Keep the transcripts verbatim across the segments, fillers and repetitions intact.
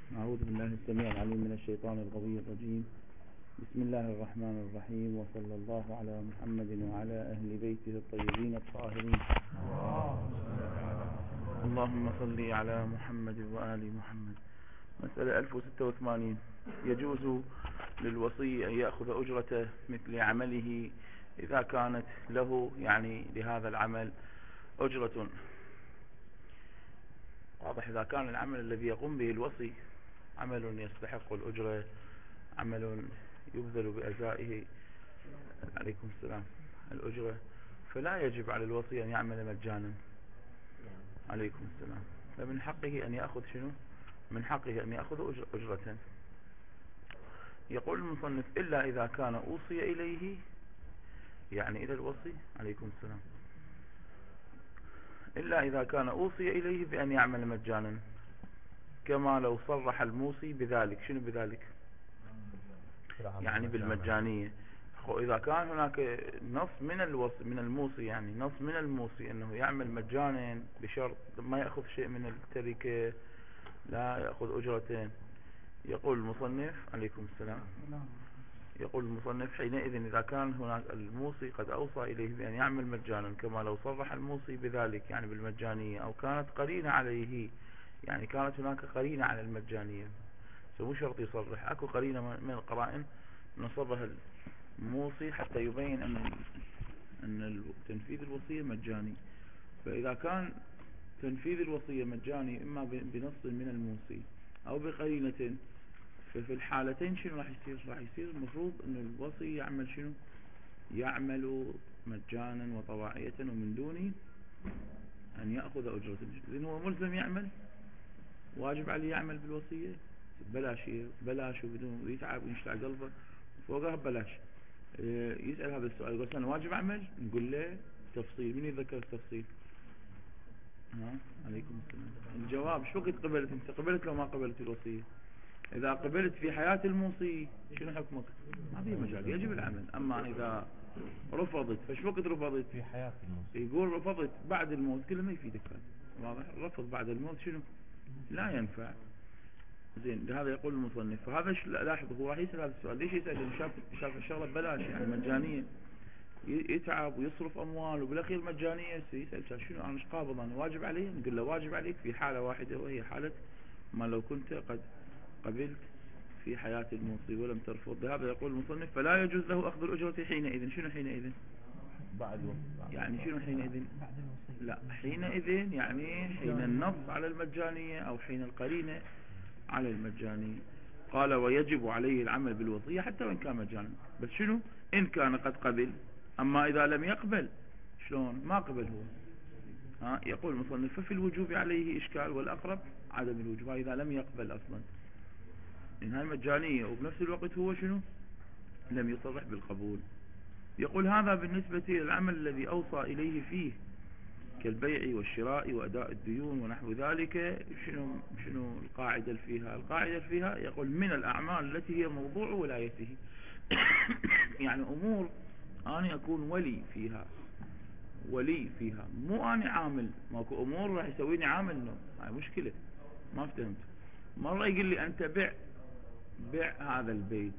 أعوذ بالله السميع العليم من الشيطان الغوي الرجيم. بسم الله الرحمن الرحيم، وصلى الله على محمد وعلى أهل بيته الطيبين الطاهرين. اللهم صل على محمد وآل محمد. مسألة ألف وستة وثمانين. يجوز للوصي أن يأخذ أجرة مثل عمله إذا كانت له يعني لهذا العمل أجرة. واضح، إذا كان العمل الذي يقوم به الوصي عمل يستحق الأجرة، عمل يبذل بأجزائه عليكم السلام الأجرة، فلا يجب على الوصي أن يعمل مجانا عليكم السلام، فمن حقه أن يأخذ شنو؟ من حقه أن يأخذ أجرة. يقول المصنف: إلا إذا كان أوصي إليه، يعني إلى الوصي عليكم السلام، إلا إذا كان أوصي إليه بأن يعمل مجانا، كما لو صرح الموصي بذلك. شنو بذلك؟ يعني بالمجانية. إذا كان هناك نص من الوصي من الموصي يعني نص من الموصي أنه يعمل مجانا بشرط ما يأخذ شيء من التركة، لا يأخذ أجرتين. يقول المصنف عليكم السلام يقول المصنف: حينئذ إذا كان هناك الموصي قد أوصى إليه بأن يعمل مجانا، كما لو صرح الموصي بذلك يعني بالمجانية، أو كانت قرينة عليه، يعني كانت هناك قرينة على المجانية، مو شرط يصرح، أكو قرينة من القرائن نصبها الموصي حتى يبين أن أن تنفيذ الوصية مجاني. فإذا كان تنفيذ الوصية مجاني إما بنص من الموصي أو بقرينة، ففي الحالتين شنو راح يصير؟ راح يصير المفروض أن الوصي يعمل شنو؟ يعمل مجانا وطواعية ومن دون أن يأخذ أجرة. لأنه هو ملزم يعمل، واجب عليه يعمل بالوصية بلاش بلاش وبدون يتعب ويشتع قلبه فوقها بلاش. يسأل هذا السؤال يقول: أنا واجب أعمل؟ نقول له تفصيل. من يذكر التفصيل؟ ها عليكم السلام. الجواب: شو وقت قبلت انت؟ قبلت لو ما قبلت الوصية؟ إذا قبلت في حياة الموصي شنو حكمك؟ ما في مجال، يجب العمل. أما إذا رفضت، فش وقت رفضت؟ في حياة الموصي. يقول رفضت بعد الموت، كله ما يفيدك هذا. واضح؟ رفض بعد الموت شنو؟ لا ينفع. زين، لهذا يقول المصنف. فهذا لاحظ، هو راح يسأل هذا السؤال. ليش يسأل؟ لأنه شاف شاف الشغلة ببلاش يعني مجانية، يتعب ويصرف أموال وبالأخير مجانية. يسأل شنو أنا؟ مش قابض أنا؟ واجب علي؟ نقول له واجب عليك في حالة واحدة، وهي حالة ما لو كنت قد قبلت في حياة الموصي ولم ترفض. لهذا يقول المصنف: فلا يجوز له أخذ الأجرة حينئذ. شنو حينئذ؟ بعد الوصي. يعني شنو حينئذ؟ لا، حينئذ يعني حين النص على المجانية أو حين القرينة على المجانية. قال: ويجب عليه العمل بالوصية حتى وإن كان مجانا. بس شنو؟ إن كان قد قبل. أما إذا لم يقبل، شلون؟ ما قبل هو. ها يقول المصنف: ففي الوجوب عليه إشكال، والأقرب عدم الوجوب إذا لم يقبل أصلا، إن هاي مجانية وبنفس الوقت هو شنو؟ لم يصرح بالقبول. يقول: هذا بالنسبة للعمل الذي أوصى إليه فيه، كالبيع والشراء وأداء الديون ونحو ذلك. شنو شنو القاعدة فيها؟ القاعدة فيها يقول: من الأعمال التي هي موضوع ولايته. يعني أمور أنا أكون ولي فيها، ولي فيها، مو أنا عامل. ماكو أمور راح يسويني عامل، نو، هاي مشكلة. ما فهمت. مرة يقول لي أنت بيع بيع هذا البيت،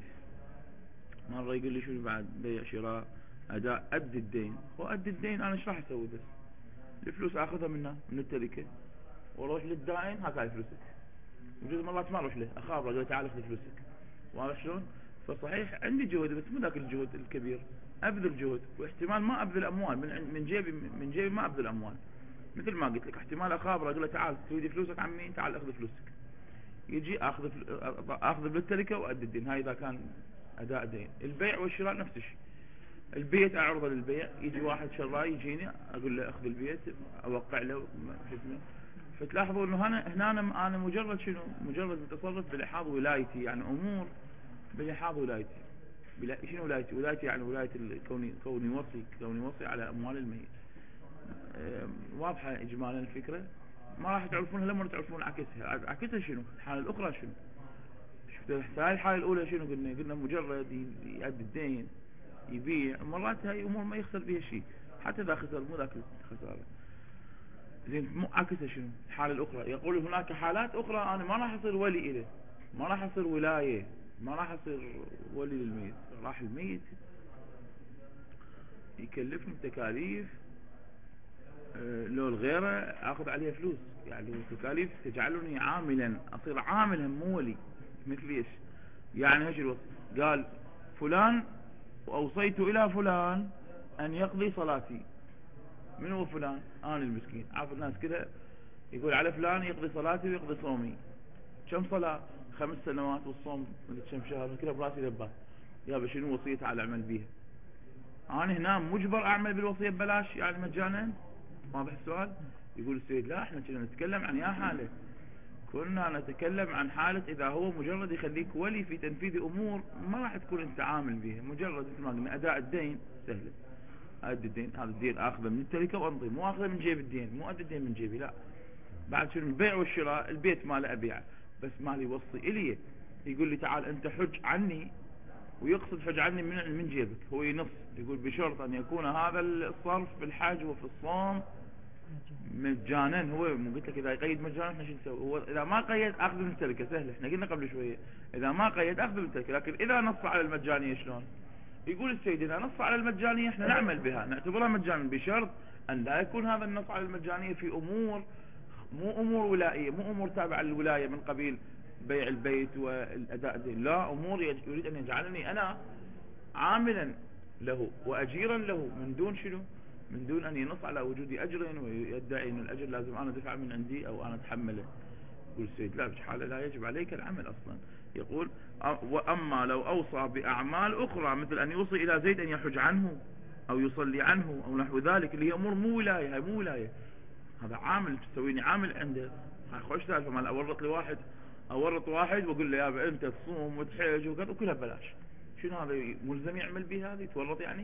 مرة يقول لي شو بعد؟ بيع شراء أداء أد الدين. وأد الدين أنا ايش راح أسوي؟ بس الفلوس أخذها منه من التركة واروح للدائن، هاي فلوسك. وجزء مرات ما اروح له، اخاف اقول تعال اخذ فلوسك. واضح شلون؟ فصحيح عندي جهد، بس مو ذاك الجهد الكبير. ابذل جهد، واحتمال ما ابذل اموال من من جيبي من جيبي ما ابذل اموال. مثل ما قلت لك، احتمال اخابر اقول له تعال تريد فلوسك عمي، تعال اخذ فلوسك. يجي اخذ اخذ بالتركه وادي الدين. هاي اذا كان اداء دين. البيع والشراء نفس الشيء. البيت اعرضه للبيع، يجي واحد شراي يجيني اقول له اخذ البيت، اوقع له شو اسمه. فتلاحظوا انه هنا هنا انا مجرد شنو؟ مجرد متصرف بلحاظ ولايتي، يعني امور بلحاظ ولايتي. بلا شنو ولايتي؟ ولايتي يعني ولايه كوني كوني وصي كوني وصي على اموال الميت. أه واضحه اجمالا الفكره؟ ما راح تعرفونها لما تعرفون عكسها. عكسها شنو؟ الحاله الاخرى شنو؟ شفت هاي الحاله الاولى شنو قلنا؟ قلنا مجرد يؤدي الدين، يبيع. مرات هاي امور ما يخسر بها شيء، حتى اذا خسر مو ذاك الخساره. زين مو عكسه شنو الحالة الأخرى؟ يقول هناك حالات أخرى أنا ما راح أصير ولي إله، ما راح أصير ولاية، ما راح أصير ولي للميت، راح الميت يكلفني بتكاليف أه لو الغيرة أخذ عليها فلوس، يعني تكاليف تجعلني عاملا، أصير عاملا مو ولي. مثل إيش؟ يعني هاش الوصف قال فلان وأوصيت إلى فلان أن يقضي صلاتي. من هو فلان؟ أنا المسكين. عارف الناس كذا يقول على فلان يقضي صلاتي ويقضي صومي. كم صلاة؟ خمس سنوات، والصوم كم شهر، كذا براسي لباس. يا شنو وصيته على أعمل بيها؟ أنا هنا مجبر أعمل بالوصية ببلاش يعني مجانا؟ واضح السؤال؟ يقول السيد لا، احنا كنا نتكلم عن يا حالة، كنا نتكلم عن حالة إذا هو مجرد يخليك ولي في تنفيذ أمور ما راح تكون أنت عامل بها، مجرد مثل ما قلنا أداء الدين سهل، أدي الدين، هذا الدين آخذه من التركة وأنطي، مو آخذه من جيب الدين، مو أدي الدين من جيبي، لا. بعد شنو البيع والشراء، البيت ماله أبيعه بس مالي وصي إليه، يقول لي تعال أنت حج عني، ويقصد حج عني من من جيبك، هو ينص يقول بشرط أن يكون هذا الصرف في الحج وفي الصوم مجانا. هو مو قلت لك اذا يقيد مجانا احنا شو نسوي؟ هو اذا ما قيد اخذ من التركه سهله، احنا قلنا قبل شويه اذا ما قيد اخذ من التركه، لكن اذا نص على المجانيه شلون؟ يقول السيد اذا نص على المجانيه احنا نعمل بها، نعتبرها مجانا بشرط ان لا يكون هذا النص على المجانيه في امور مو امور ولائيه، مو امور تابعه للولايه من قبيل بيع البيت والاداء الدين، لا، امور يريد ان يجعلني انا عاملا له واجيرا له من دون شنو؟ من دون أن ينص على وجود أجر ويدعي أن الأجر لازم أنا دفع من عندي أو أنا أتحمله. يقول السيد لا، بحالة لا يجب عليك العمل أصلا. يقول وأما لو أوصى بأعمال أخرى مثل أن يوصي إلى زيد أن يحج عنه أو يصلي عنه أو نحو ذلك، اللي هي أمور مو ولاية، هاي مو ولاية، هذا عامل تسويني عامل عنده. هاي خوش سالفة مال أورط لواحد، أورط واحد وأقول له يابا أنت تصوم وتحج وكذا وكلها ببلاش، شنو هذا ملزم يعمل به؟ هذه تورط يعني؟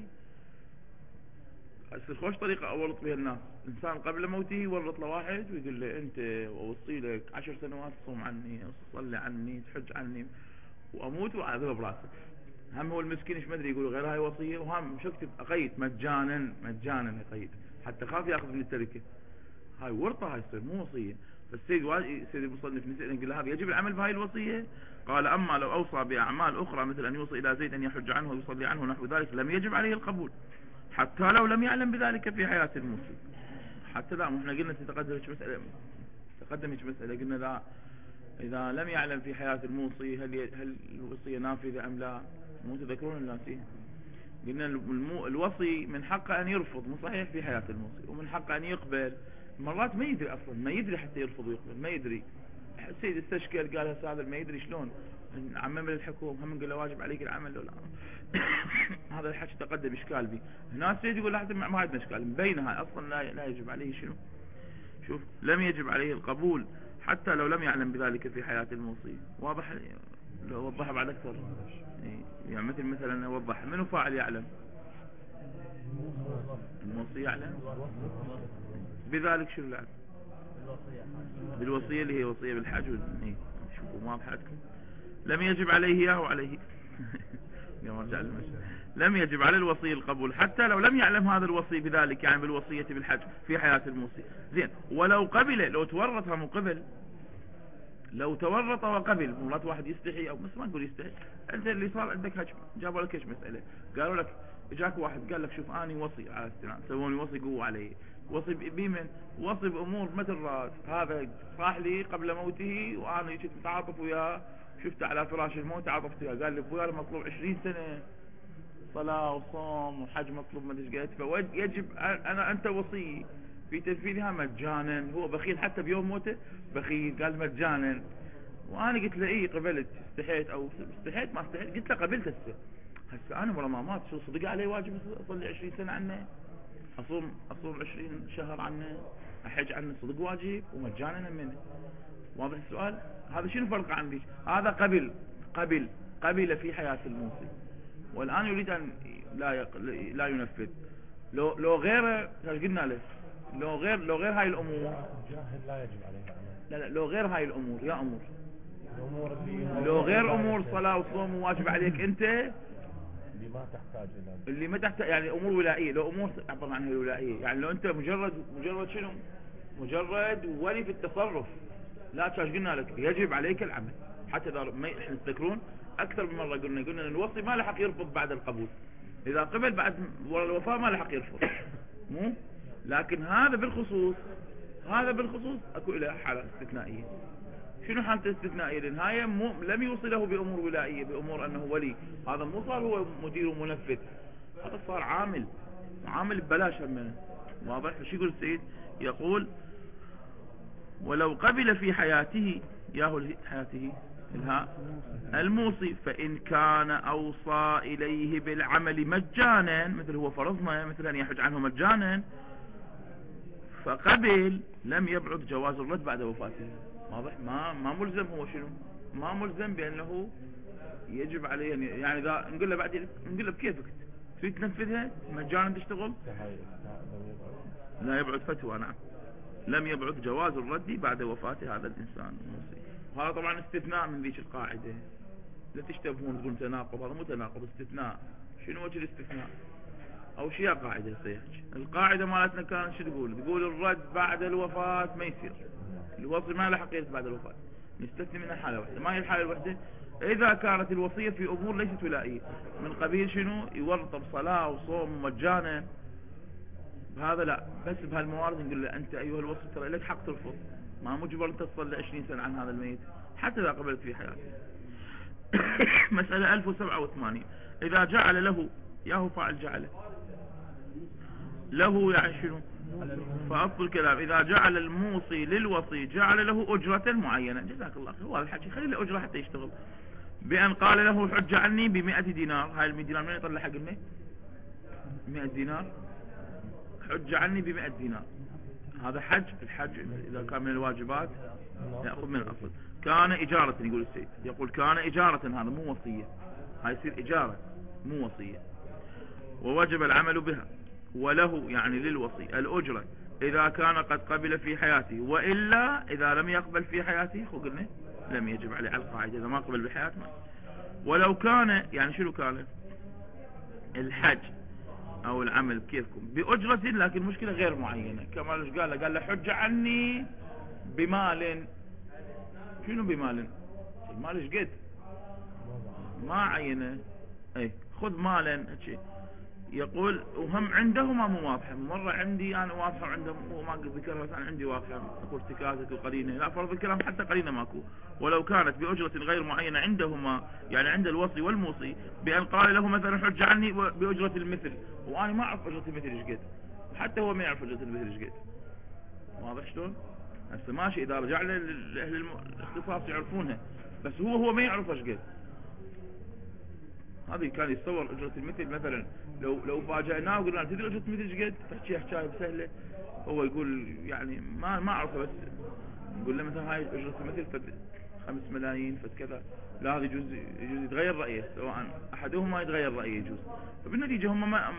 هسه خوش طريقة أورط بها الناس، إنسان قبل موته يورط لواحد ويقول له أنت أوصي لك عشر سنوات تصوم عني وتصلي عني تحج عني وأموت وأعذبه براسك. هم هو المسكين ايش مدري يقول غير هاي وصية، وهم مش اكتب أقيد مجانا مجانا يقيد حتى خاف يأخذ من التركة، هاي ورطة، هاي تصير مو وصية. فالسيد سيد المصنف نسأل نقول هذا يجب العمل بهاي الوصية؟ قال أما لو أوصى بأعمال أخرى مثل أن يوصي إلى زيد أن يحج عنه ويصلي عنه نحو ذلك لم يجب عليه القبول حتى لو لم يعلم بذلك في حياة الموصي. حتى لا، احنا قلنا تتقدم مسألة تقدمت مسألة قلنا لا، إذا لم يعلم في حياة الموصي هل هل الوصية نافذة أم لا؟ مو تذكرون الناسي؟ قلنا الوصي من حقه أن يرفض، مو صحيح في حياة الموصي، ومن حقه أن يقبل، مرات ما يدري أصلا، ما يدري حتى يرفض ويقبل، ما يدري. السيد استشكل قال هسه هذا ما يدري شلون نعمم للحكومة، هم نقول له واجب عليك العمل ولا هذا الحكي تقدم إشكال به. هنا السيد يقول لا ما عندنا إشكال، مبينها أصلا لا لا يجب عليه شنو؟ شوف لم يجب عليه القبول حتى لو لم يعلم بذلك في حياة الموصي. واضح؟ لو وضحها بعد أكثر يعني مثل مثلا وضح منو فاعل يعلم؟ الموصي يعلم بذلك شنو العلم؟ بالوصية اللي هي وصية بالحج. شوفوا واضح عندكم لم يجب عليه إياه وعليه لم يجب على الوصي القبول حتى لو لم يعلم هذا الوصي بذلك، يعني بالوصية بالحج في حياة الموصي. زين، ولو قبل، لو تورط هم قبل، لو تورط وقبل، مرات واحد يستحي، او بس ما نقول يستحي، انت اللي صار عندك هجم، جابوا لك ايش مسألة، قالوا لك اجاك واحد قال لك شوف اني وصي على استنان، سووني وصي قوة علي، وصي بمن؟ وصي بامور مثل راس، هذا صاح لي قبل موته وانا كنت متعاطف وياه، شفته على فراش الموت تعاطفت وياه، قال لي ابويا مطلوب عشرين سنة صلاة وصوم وحج مطلوب ما ادري قالت، فيجب انا انت وصي في تنفيذها مجانا. هو بخيل حتى بيوم موته بخيل، قال مجانا، وانا قلت له ايه قبلت، استحيت او استحيت ما استحيت، قلت له قبلت هسه هسه انا مرة ما مات شو صدق علي واجب اصلي عشرين سنة عنه، اصوم اصوم عشرين شهر عنه، احج عنه، صدق واجب ومجانا منه. واضح السؤال؟ هذا شنو فرق عن ذيك؟ هذا قبل قبل قبل في حياة الموصي، والآن يريد أن لا يق... لا ينفذ. لو لو غيره ايش قلنا له؟ لو غير لو غير هاي الأمور جاهل لا يجب عليه العمل. لا لا لو غير هاي الأمور يا أمور الأمور اللي لو غير أمور صلاة وصوم واجب عليك أنت اللي ما تحتاج إلى اللي ما تحتاج، يعني أمور ولائية، لو أمور عبر عنها الولائية، يعني لو أنت مجرد مجرد شنو مجرد ولي في التصرف. لا تشاش قلنا لك يجب عليك العمل. حتى إذا ما احنا تذكرون أكثر من مرة قلنا قلنا أن الوصي ما لحق يرفض بعد القبول، إذا قبل بعد ورا الوفاة ما لحق يرفض، مو لكن هذا بالخصوص هذا بالخصوص أكو إلى حالة استثنائية. شنو حالة استثنائية؟ لأن هاي مو لم يوصله بأمور ولائية، بأمور أنه ولي، هذا مو صار هو مدير ومنفذ، هذا صار عامل عامل ببلاش منه. واضح؟ فشو يقول السيد؟ يقول ولو قبل في حياته، ياهو حياته الهاء الموصي، فإن كان أوصى إليه بالعمل مجانا، مثل هو فرضنا مثل أن يحج عنه مجانا، فقبل لم يبعد جواز الرد بعد وفاته. واضح؟ ما ما ملزم هو شنو؟ ما ملزم بأنه يجب عليه، يعني إذا نقول له بعد نقول له بكيفك تريد تنفذها مجانا تشتغل، لا يبعد فتوى. نعم، لم يبعد جواز الرد بعد وفاة هذا الإنسان الموصي. وهذا طبعا استثناء من ذيك القاعدة، لا تشتبهون تقول تناقض، هذا مو تناقض، استثناء. شنو وجه الاستثناء؟ أو شيء قاعدة سيحكي. القاعدة مالتنا كانت شو تقول؟ تقول الرد بعد الوفاة ما يصير، الوصي ما له حق يرد بعد الوفاة، نستثني منها حالة واحدة. ما هي الحالة الواحدة؟ إذا كانت الوصية في أمور ليست ولائية، من قبيل شنو؟ يورط بصلاة وصوم مجانا، هذا لا، بس بهالموارد نقول له أنت أيها الوصي ترى لك حق ترفض، ما مجبر أنت تصلي عشرين سنة عن هذا الميت حتى إذا قبلت في حياته. مسألة ألف وسبعة وثمانين. إذا جعل له، ياهو فاعل جعله له، يعني شنو؟ فأصل الكلام إذا جعل الموصي للوصي جعل له أجرة معينة، جزاك الله خير، هو الحكي خلي له أجرة حتى يشتغل، بأن قال له حج عني بمئة دينار. هاي المئة دينار من يطلع حق المئة؟ مئة دينار، حج عني بمئة دينار. هذا حج، الحج إذا كان من الواجبات يأخذ من الأصل. كان إجارة، يقول السيد، يقول كان إجارة، هذا مو وصية، هاي يصير إجارة مو وصية. ووجب العمل بها، وله يعني للوصي الأجرة إذا كان قد قبل في حياته، وإلا إذا لم يقبل في حياته خو قلنا لم يجب عليه على القاعدة، إذا ما قبل بحياته ما. ولو كان، يعني شنو كان الحج أو العمل كيفكم بأجرة، لكن مشكلة غير معينة، كما قال له قال له حج عني بمال. شنو بمال؟ المال ايش قد؟ ما عينه، اي خذ مالا هالشيء. يقول وهم عندهما مو واضحه، مره عندي انا واضحه وعندهم هو ما قد ذكرها، بس انا عندي واضحه اكو ارتكازات وقرينه، لا فرض الكلام حتى قرينه ماكو. ولو كانت باجره غير معينه عندهما، يعني عند الوصي والموصي، بان قال له مثلا حج عني باجره المثل، وانا ما اعرف اجره المثل ايش قد، حتى هو ما يعرف اجره المثل ايش قد. واضح شلون؟ هسه ماشي اذا رجع له اهل الاختصاص يعرفونها، بس هو هو ما يعرف ايش قد. هذه كان يتصور اجره المثل مثلا، لو لو فاجئناه وقلنا تدري اجره المثل ايش قد؟ تحكي حكايه سهله، هو يقول يعني ما ما اعرفه، بس نقول له مثلا هاي اجره المثل فد خمس ملايين فد كذا، لا هذا يجوز يجوز يتغير رايه، سواء احدهما يتغير رايه يجوز. فبالنتيجه هم ما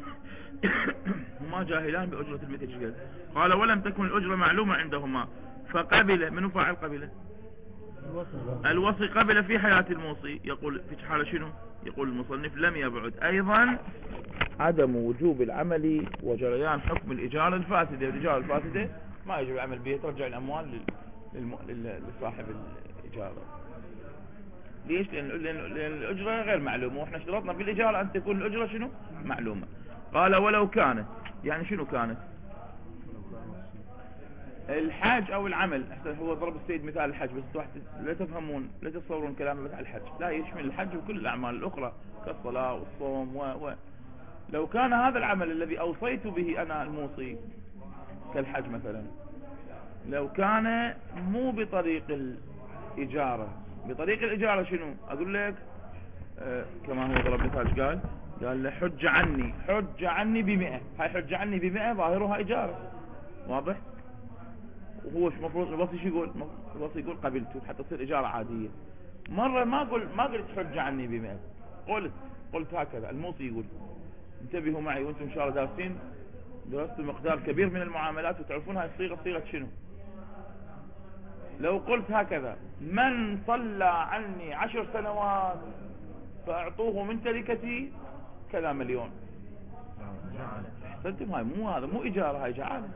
هما جاهلان باجره المثل ايش قد. قال ولم تكن الاجره معلومه عندهما، فقبل. منو فاعل قبله؟ الوصي قبل في حياة الموصي. يقول في حالة شنو؟ يقول المصنف لم يبعد أيضا عدم وجوب العمل وجريان حكم الإجارة الفاسدة. الإجارة الفاسدة ما يجب العمل بها، ترجع الأموال للم... لصاحب الإجارة. ليش؟ لأن... لأن الأجرة غير معلومة، وإحنا اشترطنا في الإجارة أن تكون الأجرة شنو؟ معلومة. قال ولو كانت، يعني شنو كانت؟ الحاج او العمل. هو ضرب السيد مثال الحج، بس لا تفهمون لا تتصورون كلامه بس على الحج، لا يشمل الحج وكل الاعمال الاخرى كالصلاة والصوم و... و... لو كان هذا العمل الذي اوصيت به انا الموصي كالحج مثلا، لو كان مو بطريق الاجارة، بطريق الاجارة شنو؟ اقول لك آه كما هو ضرب مثال قال قال له حج عني حج عني بمئة، هاي حج عني بمئة ظاهرها اجارة. واضح؟ وهو المفروض الوصي شو يقول؟ الوصي يقول قبلته حتى تصير إجارة عادية. مرة ما قل ما قلت حج عني بمئة، قلت قلت هكذا. الموصي يقول انتبهوا معي وانتم ان شاء الله دارسين، درستوا مقدار كبير من المعاملات وتعرفون هاي الصيغة صيغة شنو. لو قلت هكذا من صلى عني عشر سنوات فاعطوه من تركتي كذا مليون، احسنتم، هاي مو هذا مو إجارة، هاي جعالة.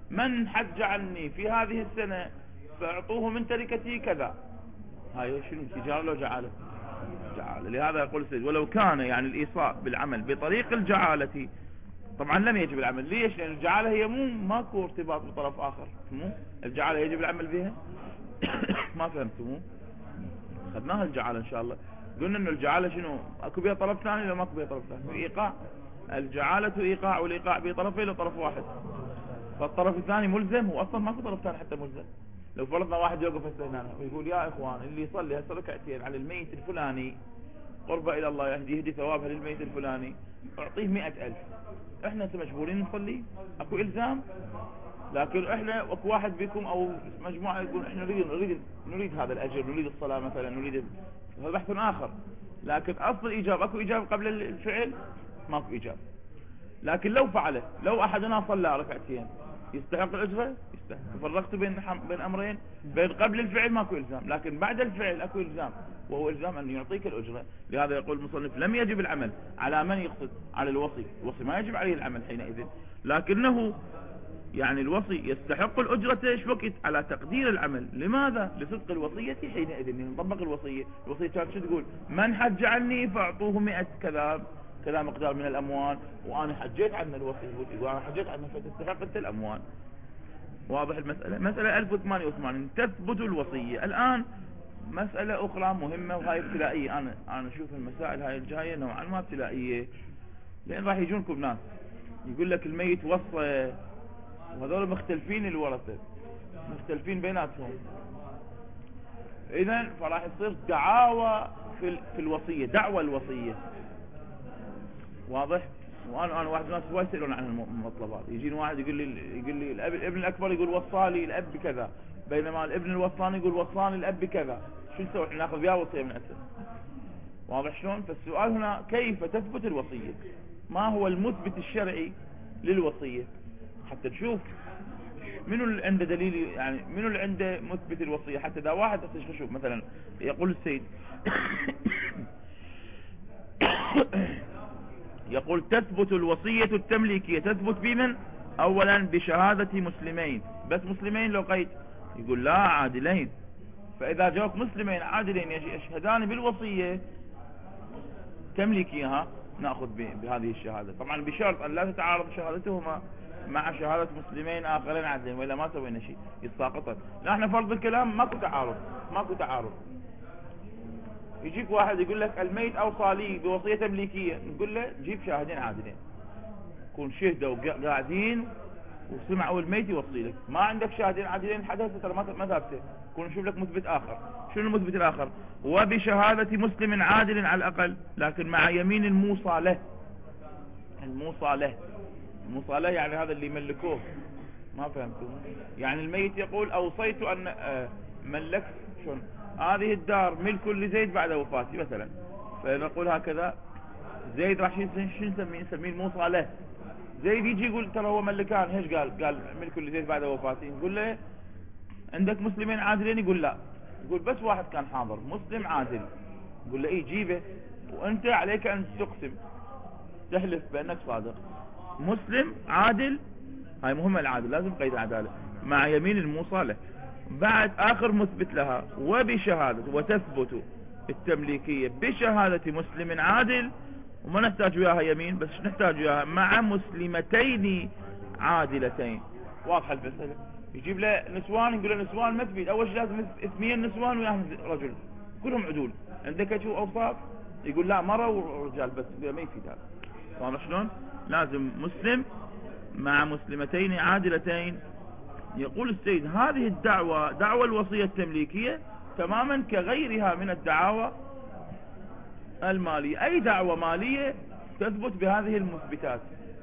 من حج عني في هذه السنة فاعطوه من تركتي كذا. هاي شنو تجارة لو جعالة؟ جعالة. لهذا يقول السيد ولو كان يعني الإيصاء بالعمل بطريق الجعالة طبعا لم يجب العمل. ليش؟ لأن الجعالة هي مو ماكو ارتباط بطرف آخر، مو الجعالة يجب العمل بها. ما فهمتمو؟ خدناها الجعالة إن شاء الله. قلنا إنه الجعالة شنو؟ أكو بها طرف ثاني ولا ماكو بها طرف ثاني؟ إيقاع. الجعالة إيقاع، والإيقاع بطرفين لطرف واحد، فالطرف الثاني ملزم. هو أصلا ماكو طرف ثاني حتى ملزم. لو فرضنا واحد يوقف هسه هنا ويقول يا إخوان اللي يصلي هسه ركعتين على الميت الفلاني قربة إلى الله يهدي يهدي ثوابها للميت الفلاني أعطيه مئة ألف، إحنا مجبورين نصلي؟ أكو إلزام؟ لكن إحنا أكو واحد بكم أو مجموعة يقول إحنا نريد نريد نريد هذا الأجر، نريد الصلاة مثلا، نريد، هذا بحث آخر. لكن أصل الإجابة أكو إجابة قبل الفعل؟ ماكو إجابة. لكن لو فعله، لو أحدنا صلى ركعتين يستحق الأجرة؟ يستحق. فرقت بين بين أمرين، بين قبل الفعل ماكو إلزام، لكن بعد الفعل أكو إلزام، وهو إلزام أن يعطيك الأجرة. لهذا يقول المصنف لم يجب العمل على من يقصد؟ على الوصي. الوصي ما يجب عليه العمل حينئذ، لكنه يعني الوصي يستحق الأجرة ايش وقت؟ على تقدير العمل. لماذا؟ لصدق الوصية حينئذ. نطبق الوصية. الوصية كانت شو تقول؟ من حج عني فاعطوه مئة كذا كذا مقدار من الأموال، وأنا حجيت عن الوصي يقول أنا حجيت عنه فتستحق أنت الأموال. واضح المسألة؟ مسألة ألف وثمانية وثمانين تثبت الوصية. الآن مسألة أخرى مهمة وهاي ابتلائية. أنا أنا أشوف المسائل هاي الجاية نوعا ما ابتلائية، لأن راح يجونكم ناس يقول لك الميت وصى، وهذول مختلفين الورثة، مختلفين بيناتهم، إذن فراح يصير دعاوى في في الوصية، دعوى الوصية. واضح؟ وانا انا واحد من الناس هواي يسالون عن المطلبات. يجيني واحد يقول لي يقول لي الاب الابن الاكبر يقول وصالي الاب بكذا، بينما الابن الوصاني يقول وصاني الاب بكذا. شو نسوي؟ احنا ناخذ بها وصيه من عندنا. واضح شلون؟ فالسؤال هنا كيف تثبت الوصيه؟ ما هو المثبت الشرعي للوصيه؟ حتى نشوف منو اللي عنده دليل، يعني منو اللي عنده مثبت الوصيه. حتى اذا واحد شوف مثلا يقول السيد يقول تثبت الوصية التمليكية، تثبت بمن؟ اولا بشهادة مسلمين، بس مسلمين لو قيد؟ يقول لا عادلين. فاذا جاءك مسلمين عادلين يشهدان بالوصية تمليكيها ناخذ بهذه الشهادة، طبعا بشرط ان لا تتعارض شهادتهما مع شهادة مسلمين اخرين عادلين، وإلا ما سوينا شيء يتساقطن. لا احنا فرض الكلام ماكو تعارض، ماكو تعارض. يجيك واحد يقول لك الميت اوصى لي بوصية تمليكية، نقول له جيب شاهدين عادلين كون شهدوا قاعدين وسمعوا الميت يوصي لك. ما عندك شاهدين عادلين حدث ترى ما ثابته، كون نشوف لك مثبت اخر. شنو المثبت الاخر؟ وبشهادة مسلم عادل على الاقل، لكن مع يمين الموصى له. الموصى له، الموصى له يعني هذا اللي ملكوه. ما فهمتوا؟ يعني الميت يقول اوصيت ان ملكت شلون هذه الدار ملك لزيد بعد وفاتي مثلا، فنقول هكذا زيد راح شو نسميه؟ نسميه الموصى له. زيد يجي يقول ترى هو ملكان، ايش قال؟ قال ملك لزيد بعد وفاتي. نقول له عندك مسلمين عادلين؟ يقول لا. يقول بس واحد كان حاضر مسلم عادل. نقول له ايه جيبه، وانت عليك ان تقسم تحلف بانك صادق. مسلم عادل، هاي مهمة العادل، لازم قيد العدالة مع يمين الموصى له. بعد آخر مثبت لها وبشهادة، وتثبت التمليكية بشهادة مسلم عادل، وما نحتاج وياها يمين، بس نحتاج وياها مع مسلمتين عادلتين. واضحة المسألة؟ يجيب له نسوان، يقول له نسوان ما تفيد، أول شيء لازم اثنين نسوان وياهم رجل كلهم عدول. عندك شو أوصاف؟ يقول لا مرة ورجال بس، ما يفيد هذا. واضح شلون؟ لازم مسلم مع مسلمتين عادلتين. يقول السيد هذه الدعوة دعوة الوصية التمليكية تماما كغيرها من الدعاوى المالية. أي دعوة مالية تثبت بهذه المثبتات.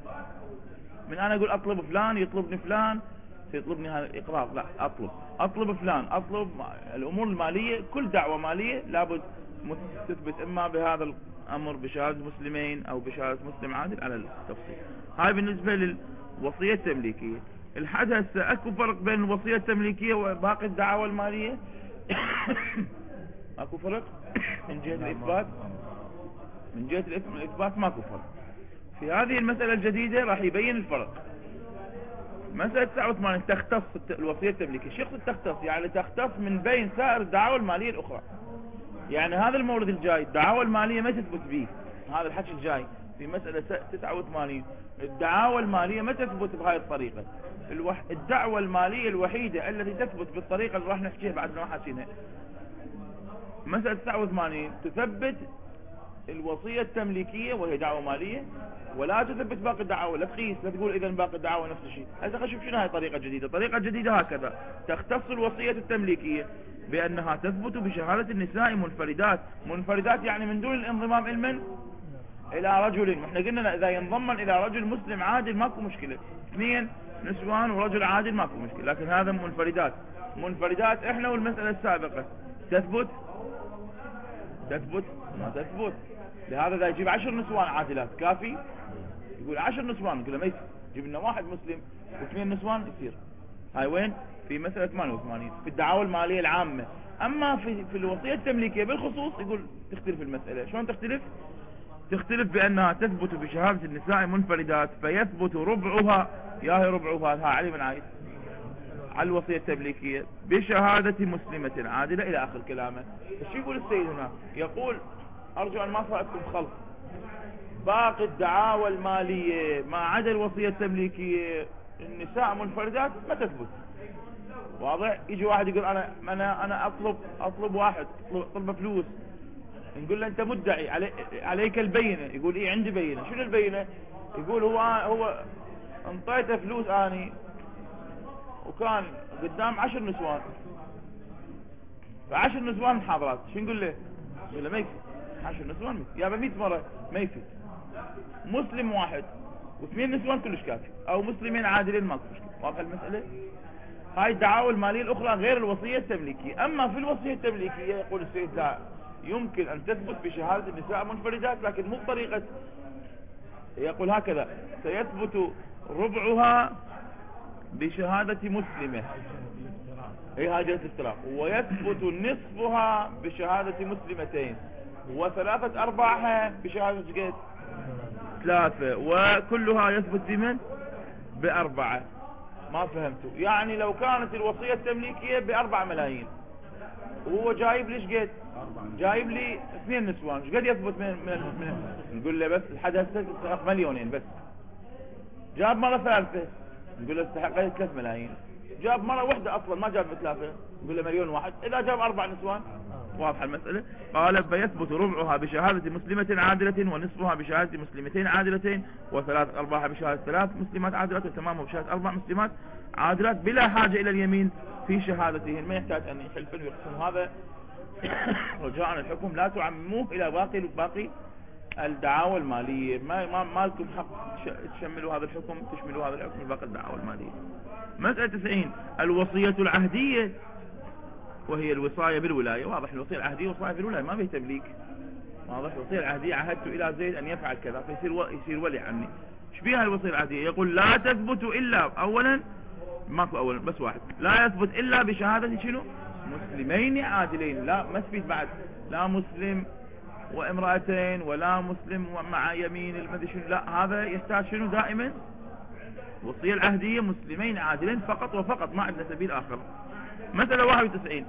من أنا أقول أطلب فلان يطلبني فلان يطلبني هذا الإقرار، لا أطلب أطلب فلان أطلب الأمور المالية. كل دعوة مالية لابد تثبت إما بهذا الأمر بشهادة مسلمين أو بشهادة مسلم عادل على التفصيل. هاي بالنسبة للوصية التمليكية. الحدث اكو فرق بين الوصية التمليكية وباقي الدعاوى المالية؟ اكو فرق من جهة الاثبات؟ من جهة الاثبات ماكو فرق. في هذه المسألة الجديدة راح يبين الفرق. مسألة تسعة وثمانين تختص الوصية التمليكية. شو يقصد تختص؟ يعني تختص من بين سائر الدعاوى المالية الأخرى. يعني هذا المورد الجاي الدعاوى المالية ما تثبت به، هذا الحكي الجاي في مسألة تسعة وثمانين الدعاوى المالية ما تثبت بهاي الطريقة. الوح... الدعوة المالية الوحيدة التي تثبت بالطريقة اللي راح نحكيها بعد ما حكينا مسألة تسعة وثمانين تثبت الوصية التمليكية وهي دعوة مالية، ولا تثبت باقي الدعاوى. لا تقيس، لا تقول إذا باقي الدعاوى نفس الشيء. هسه خلينا نشوف شنو هاي طريقة جديدة. طريقة جديدة هكذا تختص الوصية التمليكية بأنها تثبت بشهادة النساء منفردات. منفردات يعني من دون الانضمام إلمن إلى رجل. احنا قلنا إذا ينضمن إلى رجل مسلم عادل ماكو مشكلة، اثنين نسوان ورجل عادل ماكو مشكلة، لكن هذا منفردات. منفردات احنا والمسألة السابقة تثبت تثبت ما تثبت. لهذا إذا يجيب عشر نسوان عادلات كافي؟ يقول عشر نسوان، نقول له ما يصير، جيب لنا واحد مسلم واثنين نسوان يصير. هاي وين؟ في مسألة ثمانية وثمانين في الدعاوى المالية العامة. أما في في الوصية التمليكية بالخصوص يقول تختلف المسألة. شلون تختلف؟ تختلف بأنها تثبت بشهادة النساء منفردات فيثبت ربعها، يا هي ربعها هذا علي من عايد على الوصية التمليكية بشهادة مسلمة عادلة إلى آخر كلامه. فشو يقول السيد هنا؟ يقول أرجو أن ما صارتكم خلط. باقي الدعاوى المالية ما عدا الوصية التمليكية النساء منفردات ما تثبت. واضح؟ يجي واحد يقول أنا أنا أنا أطلب أطلب واحد طلب فلوس، نقول له أنت مدعي علي عليك البينة. يقول إيه عندي بينة. شنو البينة؟ يقول هو هو انطيته فلوس أني وكان قدام عشر نسوان، فعشر نسوان حاضرات. شو نقول له؟ نقول له ما يفيد. عشر نسوان ميت يا ميت مرة ما يفيد. مسلم واحد واثنين نسوان كلش كافي، او مسلمين عادلين ماكو مشكلة. واضح المسألة؟ هاي الدعاوى المالية الأخرى غير الوصية التمليكية. أما في الوصية التمليكية يقول السيد لا، يمكن أن تثبت بشهادة النساء منفردات لكن مو بطريقة. يقول هكذا سيثبت ربعها بشهادة مسلمة، هي هاجرة الافتراق، ويثبت نصفها بشهادة مسلمتين، وثلاثة أرباعها بشهادة قد ثلاثة، وكلها يثبت بمن؟ بأربعة. ما فهمتوا؟ يعني لو كانت الوصية التمليكية بأربع ملايين وهو جايب ليش قد؟ جايب لي اثنين نسوان، ايش قد يثبت من, من, من نقول له بس الحد هسه تستحق مليونين بس. جاب مرة ثالثة نقول له استحق ثلاث ملايين. جاب مرة واحدة أصلا ما جاب ثلاثة نقول له مليون واحد. إذا جاب أربع نسوان واضحة المسألة. قال فيثبت ربعها بشهادة مسلمة عادلة، ونصفها بشهادة مسلمتين عادلتين، وثلاث أرباعها بشهادة ثلاث مسلمات عادلات، وتمامها بشهادة أربع مسلمات عادلات بلا حاجة إلى اليمين في شهادتهن. ما يحتاج أن يحلفن ويقسم. هذا رجاء الحكم لا تعمموه إلى باقي باقي الدعاوى المالية. ما ما ما لكم حق تشملوا هذا الحكم، تشملوا هذا الحكم باقي الدعاوى المالية. مسألة تسعين الوصية العهدية وهي الوصاية بالولاية. واضح الوصية العهدية وصاية بالولاية ما فيه تمليك. واضح الوصية العهدية عهدت إلى زيد أن يفعل كذا فيصير و... يصير ولي عني. ايش بيها الوصية العهدية؟ يقول لا تثبت إلا أولا ماكو أولا بس واحد، لا يثبت إلا بشهادة شنو؟ مسلمين عادلين. لا ما تفيد بعد لا مسلم وامرأتين ولا مسلم ومع يمين المدري شنو. لا هذا يحتاج شنو دائما وصية العهدية مسلمين عادلين فقط وفقط، ما عندنا سبيل آخر. مسألة واحد وتسعين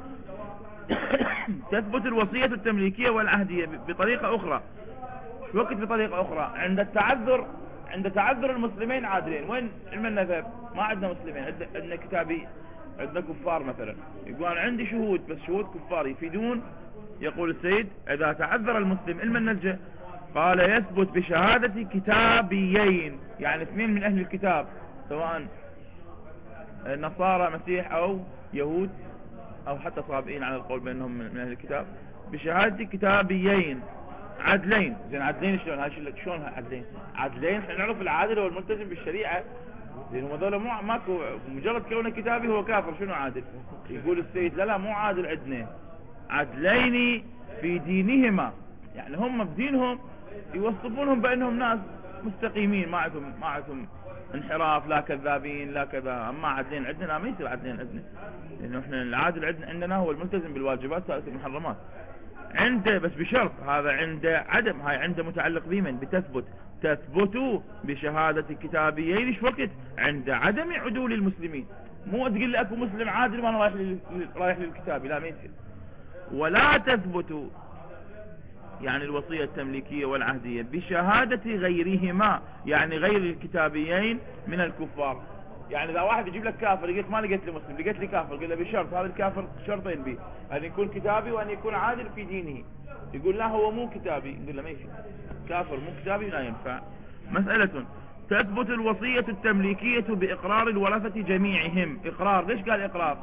تثبت الوصية التمليكية والعهدية بطريقة أخرى. وقت بطريقة أخرى عند التعذر، عند تعذر المسلمين عادلين. وين علم النذب؟ ما عندنا مسلمين، عندنا كتابي، عندنا كفار مثلا. يقول عندي شهود بس شهود كفار يفيدون. يقول السيد إذا تعذر المسلم علم النلجة قال يثبت بشهادة كتابيين، يعني اثنين من أهل الكتاب سواء نصارى مسيح أو يهود أو حتى صابئين على القول بأنهم من أهل الكتاب، بشهادة كتابيين عدلين. زين عدلين شلون؟ هاي شلون عدلين؟ عدلين احنا نعرف العادل هو الملتزم بالشريعة. زين هم هذول مو ماكو مجرد كونه كتابي هو كافر. شنو عادل؟ يقول السيد لا لا مو عادل عندنا، عدلين في دينهما، يعني هم بدينهم يوصفونهم بأنهم ناس مستقيمين ما عندهم ما عندهم انحراف، لا كذابين لا كذا. اما عدلين عندنا ما يصير عدلين عندنا، لانه احنا العادل عندنا عندنا هو الملتزم بالواجبات سائر المحرمات عنده، بس بشرط هذا عنده عدم. هاي عنده متعلق بمن؟ بتثبت تثبت بشهادة كتابيين ايش وقت عند عدم عدول المسلمين. مو تقول لي اكو مسلم عادل وانا رايح لل... رايح للكتابي، لا ما يصير. ولا تثبت يعني الوصية التمليكية والعهدية بشهادة غيرهما، يعني غير الكتابيين من الكفار. يعني اذا واحد يجيب لك كافر يقول ما لقيت لي مسلم لقيت لي كافر، قل له بشرط هذا الكافر شرطين به، ان يكون كتابي وان يكون عادل في دينه. يقول لا هو مو كتابي، نقول له ما يصير، كافر مو كتابي لا ينفع. مسألة تثبت الوصية التمليكية بإقرار الورثة جميعهم. إقرار، ليش قال إقرار؟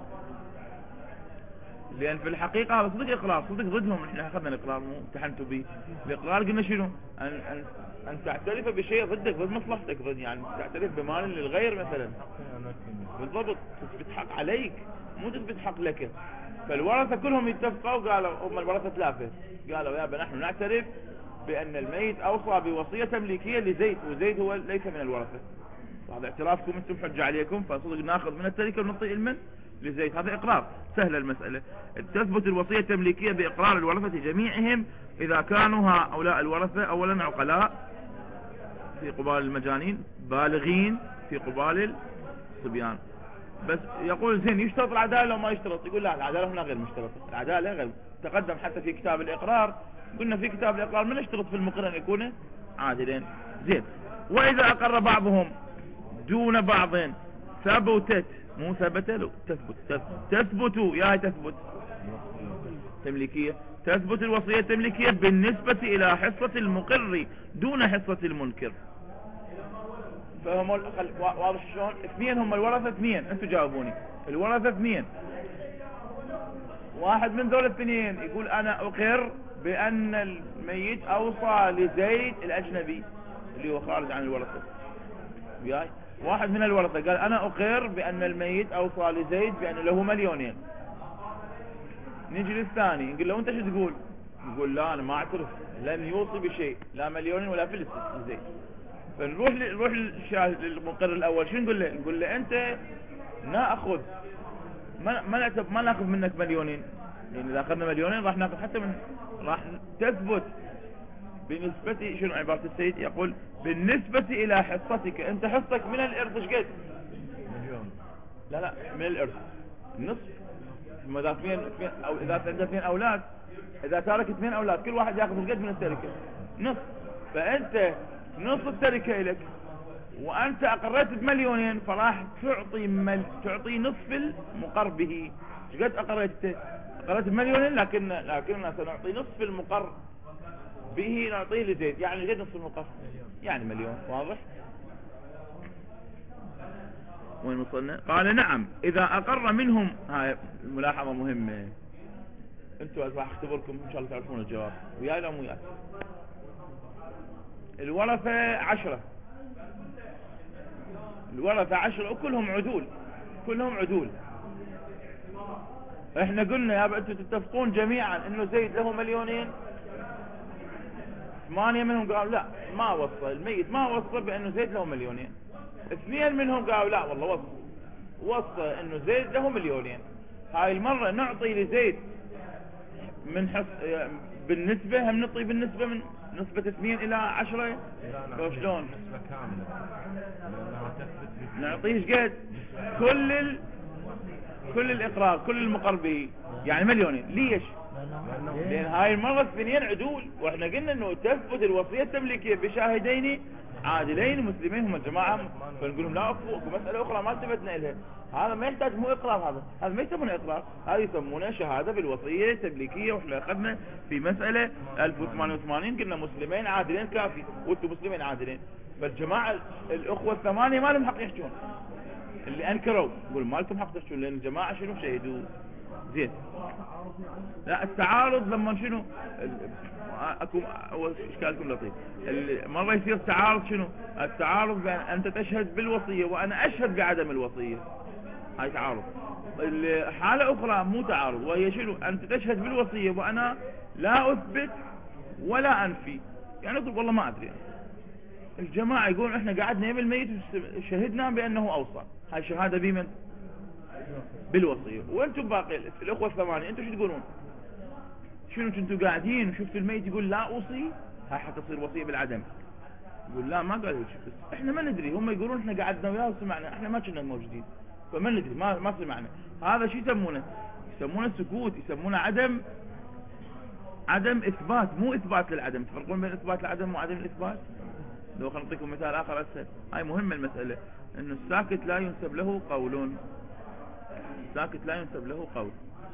لأن في الحقيقة هذا صدق إقرار، صدق ضدهم. احنا أخذنا الإقرار مو امتحنتوا به. الإقرار قلنا شنو؟ أن, أن, أن تعترف بشيء ضدك، ضد مصلحتك، ضد يعني تعترف بمال للغير مثلا. بالضبط، تثبت حق عليك مو تثبت حق لك. فالورثة كلهم يتفقوا وقالوا، هم الورثة ثلاثة قالوا يا نحن نعترف بأن الميت أوصى بوصية تمليكية لزيد، وزيد هو ليس من الورثة. هذا اعترافكم انتم حجة عليكم، فصدق ناخذ من التركة ونعطي المن لزيد، هذا إقرار. سهلة المسألة. تثبت الوصية التمليكية بإقرار الورثة جميعهم إذا كانوا هؤلاء الورثة أولا عقلاء في قبال المجانين، بالغين في قبال الصبيان. بس يقول زين يشترط العدالة لو ما يشترط؟ يقول لا العدالة هنا غير مشترطة، العدالة غير تقدم حتى في كتاب الإقرار. قلنا في كتاب الإقرار من يشترط في المقر أن يكون عادلين. زين. وإذا أقر بعضهم دون بعض ثبتت، مو ثبت له تثبت، تثبت يا تثبت تمليكية، تثبت الوصية التمليكية بالنسبة إلى حصة المقر دون حصة المنكر. فهم واضح شلون؟ اثنين هم الورثة، اثنين انتوا جاوبوني. الورثة اثنين، واحد من ذول الاثنين يقول انا اقر بان الميت اوصى لزيد الاجنبي اللي هو خارج عن الورثة. وياي واحد من الورثة قال انا اقر بان الميت اوصى لزيد بان له مليونين. نيجي للثاني نقول له انت شو تقول؟ يقول لا انا ما اعترف، لن يوصي بشيء لا مليونين ولا فلس لزيد. فنروح نروح للمقر الاول شو نقول له؟ نقول له انت ناخذ ما ما نعتب ما ناخذ منك مليونين، لان اذا اخذنا مليونين راح ناخذ حتى من راح تثبت بالنسبة. شنو عبارة السيد؟ يقول بالنسبة الى حصتك، انت حصتك من الارث ايش قد؟ مليون. لا لا من الارث نصف. اذا اثنين او اذا عنده اثنين اولاد، اذا تارك اثنين اولاد كل واحد ياخذ ايش قد من التركه؟ نصف. فانت نصف التركه لك وانت اقريت بمليونين، فراح تعطي مل... تعطي نصف المقر به. ايش قد اقريت؟ اقريت بمليونين، لكن لكننا سنعطي نصف المقر به نعطيه لزيد، يعني قد نصف المقر؟ يعني مليون. واضح؟ وين وصلنا؟ قال نعم اذا اقر منهم. هاي الملاحظة مهمة، انتوا راح اختبركم ان شاء الله تعرفون الجواب. وياي لا مو وياي؟ الورثة عشرة، الورثة عشرة وكلهم عدول، كلهم عدول. احنا قلنا يا انتوا تتفقون جميعا انه زيد له مليونين. ثمانية منهم قالوا لا ما وصى الميت، ما وصى بانه زيد له مليونين. اثنين منهم قالوا لا والله وصى وصى انه زيد له مليونين. هاي المرة نعطي لزيد من حص بالنسبة، هم نعطي بالنسبة من نسبة اثنين الى عشرة. شلون؟ نسبة كاملة نعطيه ايش قد؟ كل ال... كل الاقرار كل المقر به، يعني مليونين. ليش؟ لان هاي المرة اثنين عدول، واحنا قلنا انه تثبت الوصية التمليكية بشاهدين عادلين مسلمين هم الجماعة. فنقول لهم لا اكو اكو مسألة اخرى ما التفتنا لها. هذا ما يحتاج مو اقرار، هذا هذا ما يسمونه اقرار، هذا يسمونه شهادة بالوصية التمليكية. واحنا اخذنا في مسألة ألف وثمانية وثمانين قلنا مسلمين عادلين كافي، وانتم مسلمين عادلين. فالجماعة الاخوة الثمانية ما لهم حق يحجون، اللي انكروا يقول ما لكم حق تحجون لان الجماعة شنو شهدوا. زين. لا التعارض لما شنو اكو اشكالكم لطيف. مرة يصير تعارض، شنو التعارض؟ بان انت تشهد بالوصية وانا اشهد بعدم الوصية، هاي تعارض. حالة اخرى مو تعارض، وهي شنو؟ انت تشهد بالوصية وانا لا اثبت ولا انفي. يعني اقول والله ما ادري. الجماعة يقولون احنا قعدنا يم الميت وشهدنا بانه اوصى، هاي شهادة بمن؟ بالوصية. وانتم باقي الاخوة الثمانية انتم شو تقولون؟ شنو كنتوا قاعدين وشفتوا الميت يقول لا اوصي؟ هاي حتصير وصية بالعدم. يقول لا ما قال هيك، بس احنا ما ندري، هم يقولون احنا قعدنا وياه وسمعنا، احنا ما كنا موجودين فما ندري، ما ما سمعنا. هذا شو يسمونه؟ يسمونه سكوت، يسمونه عدم عدم اثبات، مو اثبات للعدم. تفرقون بين اثبات العدم وعدم الاثبات؟ لو خلينا نعطيكم مثال اخر اسهل، هاي مهمه المساله، انه الساكت لا ينسب له قول، الساكت لا ينسب له قول.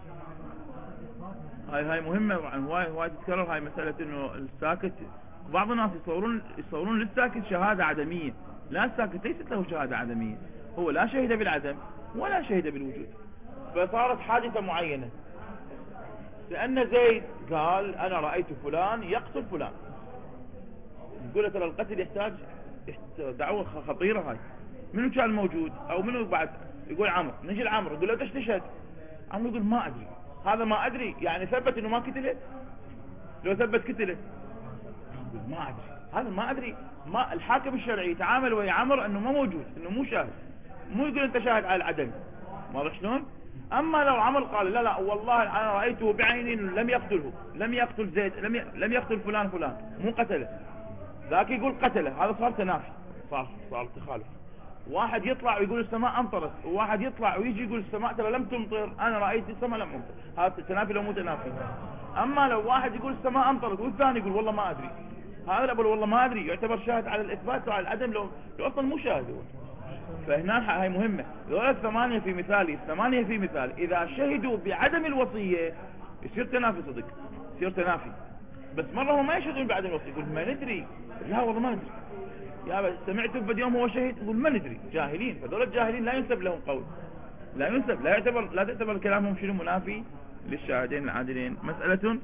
هاي هاي مهمه، هواي هواي تتكرر هاي مساله انه الساكت، بعض الناس يصورون يصورون للساكت شهاده عدميه، لا الساكت ليست له شهاده عدميه، هو لا شهد بالعدم ولا شهد بالوجود. فصارت حادثه معينه، لأن زيد قال أنا رأيت فلان يقتل فلان، يقول له ترى القتل يحتاج دعوة خطيرة، هاي منو كان موجود أو منو بعد؟ يقول عمرو، نجي لعمرو يقول له ليش تشهد؟ عمرو يقول ما أدري. هذا ما أدري يعني ثبت إنه ما قتله؟ لو ثبت قتله يقول ما أدري، هذا ما أدري. ما الحاكم الشرعي يتعامل ويا عمرو إنه ما موجود، إنه مو شاهد، مو يقول أنت شاهد على العدم، ما شلون؟ اما لو عمر قال لا لا والله انا رايته بعيني لم يقتله، لم يقتل زيد، لم ي... لم يقتل فلان فلان، مو قتله، ذاك يقول قتله، هذا صار تنافي، صار صار تخالف. واحد يطلع ويقول السماء امطرت، وواحد يطلع ويجي يقول السماء ترى لم تمطر، انا رايت السماء لم امطر، هذا تنافي لو مو تنافي. اما لو واحد يقول السماء امطرت والثاني يقول والله ما ادري، هذا اللي والله ما ادري يعتبر شاهد على الاثبات وعلى العدم، لو لو اصلا مو شاهد هو. فهنا هاي مهمة، ذولا الثمانية في مثالي، الثمانية في مثال إذا شهدوا بعدم الوصية يصير تنافي صدق، يصير تنافي. بس مرة هم ما يشهدون بعدم الوصية، يقول ما ندري، لا والله ما ندري، يا سمعت بد يوم هو شهيد، يقول ما ندري، جاهلين. فذولا الجاهلين لا ينسب لهم قول، لا ينسب، لا يعتبر، لا تعتبر كلامهم شنو منافي للشاهدين العادلين. مسألة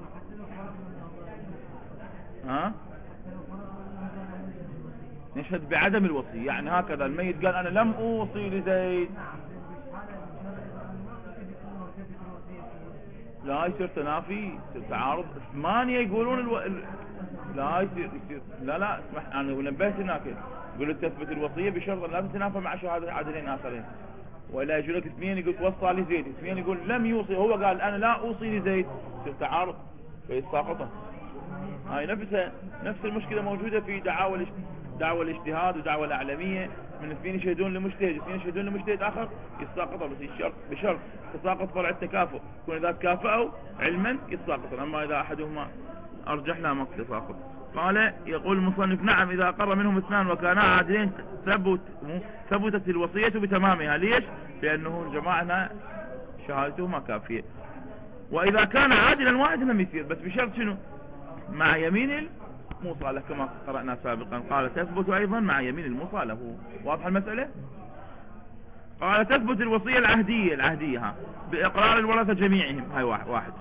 ها نشهد بعدم الوصي، يعني هكذا الميت قال أنا لم أوصي لزيد، لا يصير تنافي، يصير تعارض. ثمانية يقولون الو... ال... لا يصير يصير لا لا اسمح، أنا نبهت هناك يقول تثبت الوصية بشرط لا تتنافى مع شهادة عادلين آخرين، ولا يجي لك اثنين يقول وصى لزيد، اثنين يقول لم يوصي، هو قال أنا لا أوصي لزيد، يصير تعارض فيساقطه. هاي نفسها نفس المشكلة موجودة في دعاوى دعوى الاجتهاد ودعوى الأعلمية، من اثنين يشهدون لمجتهد، اثنين يشهدون لمجتهد آخر يساقطوا، بس بشرط بشرط تساقط فرع التكافؤ، يكون إذا تكافأوا علما يتساقطون، أما إذا أحدهما أرجح لا ما تساقط. قال يقول المصنف نعم إذا أقر منهم اثنان وكانا عادلين ثبت ثبتت الوصية بتمامها. ليش؟ لأنه الجماعة شهادتهما كافية. وإذا كان عادلا واحد لم يصير، بس بشرط شنو؟ مع يمين الموصى له كما قرأنا سابقا، قال تثبت أيضا مع يمين الموصى له. واضح المسألة؟ قال تثبت الوصية العهدية العهدية ها بإقرار الورثة جميعهم، هاي واحد, واحد.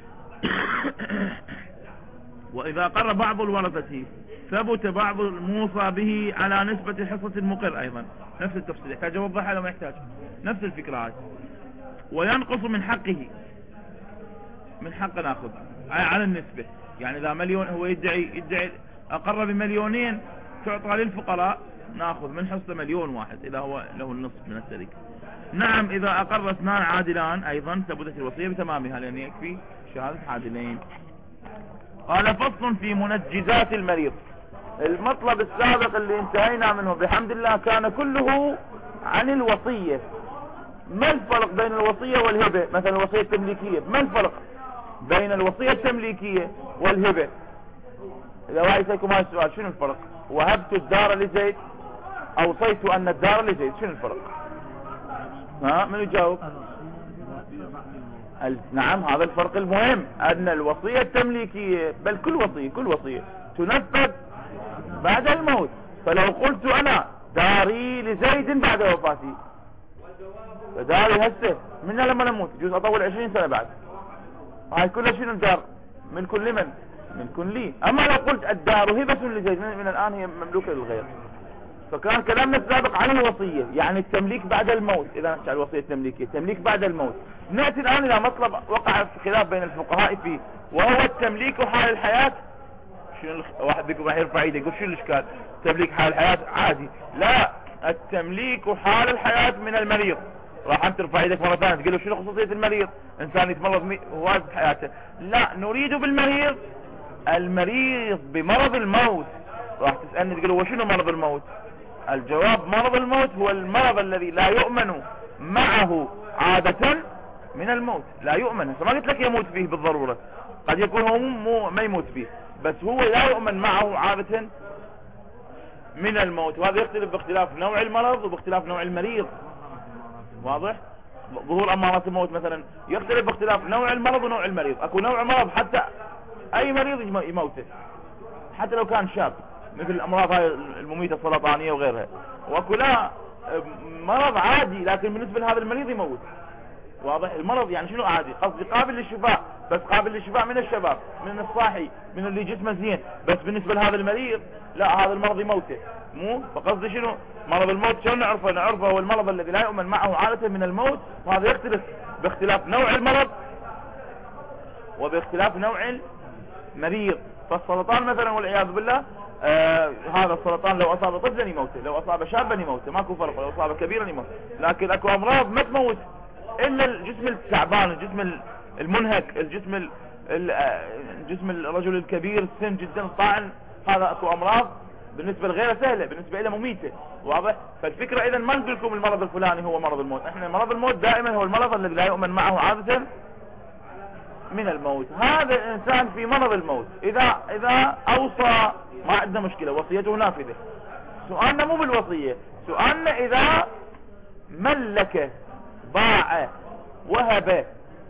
وإذا قر بعض الورثة ثبت بعض الموصى به على نسبة حصة المقر، أيضا نفس التفصيل، يحتاج أوضحها لو ما يحتاج، نفس الفكرة. وينقص من حقه، من حق ناخذ على النسبة، يعني إذا مليون هو يدعي يدعي أقر بمليونين تعطى للفقراء، ناخذ من حصة مليون واحد إذا هو له النصف من التركة. نعم إذا أقر اثنان عادلان أيضا ثبتت الوصية بتمامها، لأن يكفي شهادة عادلين. قال فصل في منجزات المريض. المطلب السابق اللي انتهينا منه بحمد الله كان كله عن الوصية. ما الفرق بين الوصية والهبة؟ مثلا الوصية التمليكية، ما الفرق بين الوصية التمليكية والهبة؟ إذا واحد يسألكم هذا السؤال شنو الفرق؟ وهبت الدار لزيد، أوصيت أن الدار لزيد، شنو الفرق؟ ها من يجاوب؟ نعم هذا الفرق المهم، أن الوصية التمليكية بل كل وصية كل وصية تنفذ بعد الموت. فلو قلت أنا داري لزيد بعد وفاتي، فداري هسه من لما نموت يجوز أطول عشرين سنة بعد، هاي كلها شنو الدار؟ من كل من؟ من كل لي. أما لو قلت الدار هبة لزيد من الآن هي مملوكة للغير. فكان كلامنا السابق عن الوصية، يعني التمليك بعد الموت. إذا نحكي عن الوصية التمليكية التمليك بعد الموت. نأتي الآن إلى مطلب وقع خلاف بين الفقهاء فيه، وهو التمليك حال الحياة. شنو واحد بيكم راح يرفع ايده يقول شنو الاشكال؟ تمليك حال الحياة عادي. لا، التمليك حال الحياة من المريض. راح انت ترفع ايدك مرة ثانية تقول له شنو خصوصية المريض؟ انسان يتمرض واجد حياته. لا، نريد بالمريض المريض بمرض الموت راح تسألني تقول هو شنو مرض الموت؟ الجواب مرض الموت هو المرض الذي لا يؤمن معه عادة من الموت. لا يؤمن، ما قلت لك يموت فيه بالضرورة، قد يكون هو مو ما يموت فيه، بس هو لا يؤمن معه عادة من الموت. وهذا يختلف باختلاف نوع المرض وباختلاف نوع المريض. واضح؟ ظهور امارات الموت مثلا يختلف باختلاف نوع المرض ونوع المريض. اكو نوع مرض حتى اي مريض يموته حتى لو كان شاب، مثل الامراض هاي المميتة السرطانية وغيرها. واكو لا مرض عادي لكن بالنسبة لهذا المريض يموت. واضح؟ المرض يعني شنو عادي؟ قصدي قابل للشفاء، بس قابل للشفاء من الشباب، من الصاحي، من اللي جسمه زين، بس بالنسبة لهذا المريض لا، هذا المرض يموته. مو فقصدي شنو مرض الموت شلون نعرفه؟ نعرفه هو المرض الذي لا يؤمن معه عادة من الموت، وهذا يختلف باختلاف نوع المرض وباختلاف نوع المريض. فالسرطان مثلا والعياذ بالله آه هذا السرطان لو اصاب طفلا يموته، لو اصاب شابا يموته، ماكو فرق، لو اصاب كبيرا يموته. لكن اكو امراض ما تموت الا الجسم التعبان، الجسم المنهك، الجسم الجسم الرجل الكبير السن جدا طاعن. هذا اكو امراض بالنسبة لغيره سهلة، بالنسبة له مميتة. واضح؟ فالفكرة اذا ما نقول لكم المرض الفلاني هو مرض الموت، احنا مرض الموت دائما هو المرض الذي لا يؤمن معه عادة من الموت. هذا الانسان في مرض الموت اذا اذا اوصى ما عندنا مشكلة، وصيته نافذة. سؤالنا مو بالوصية، سؤالنا اذا ملك، باع، وهب.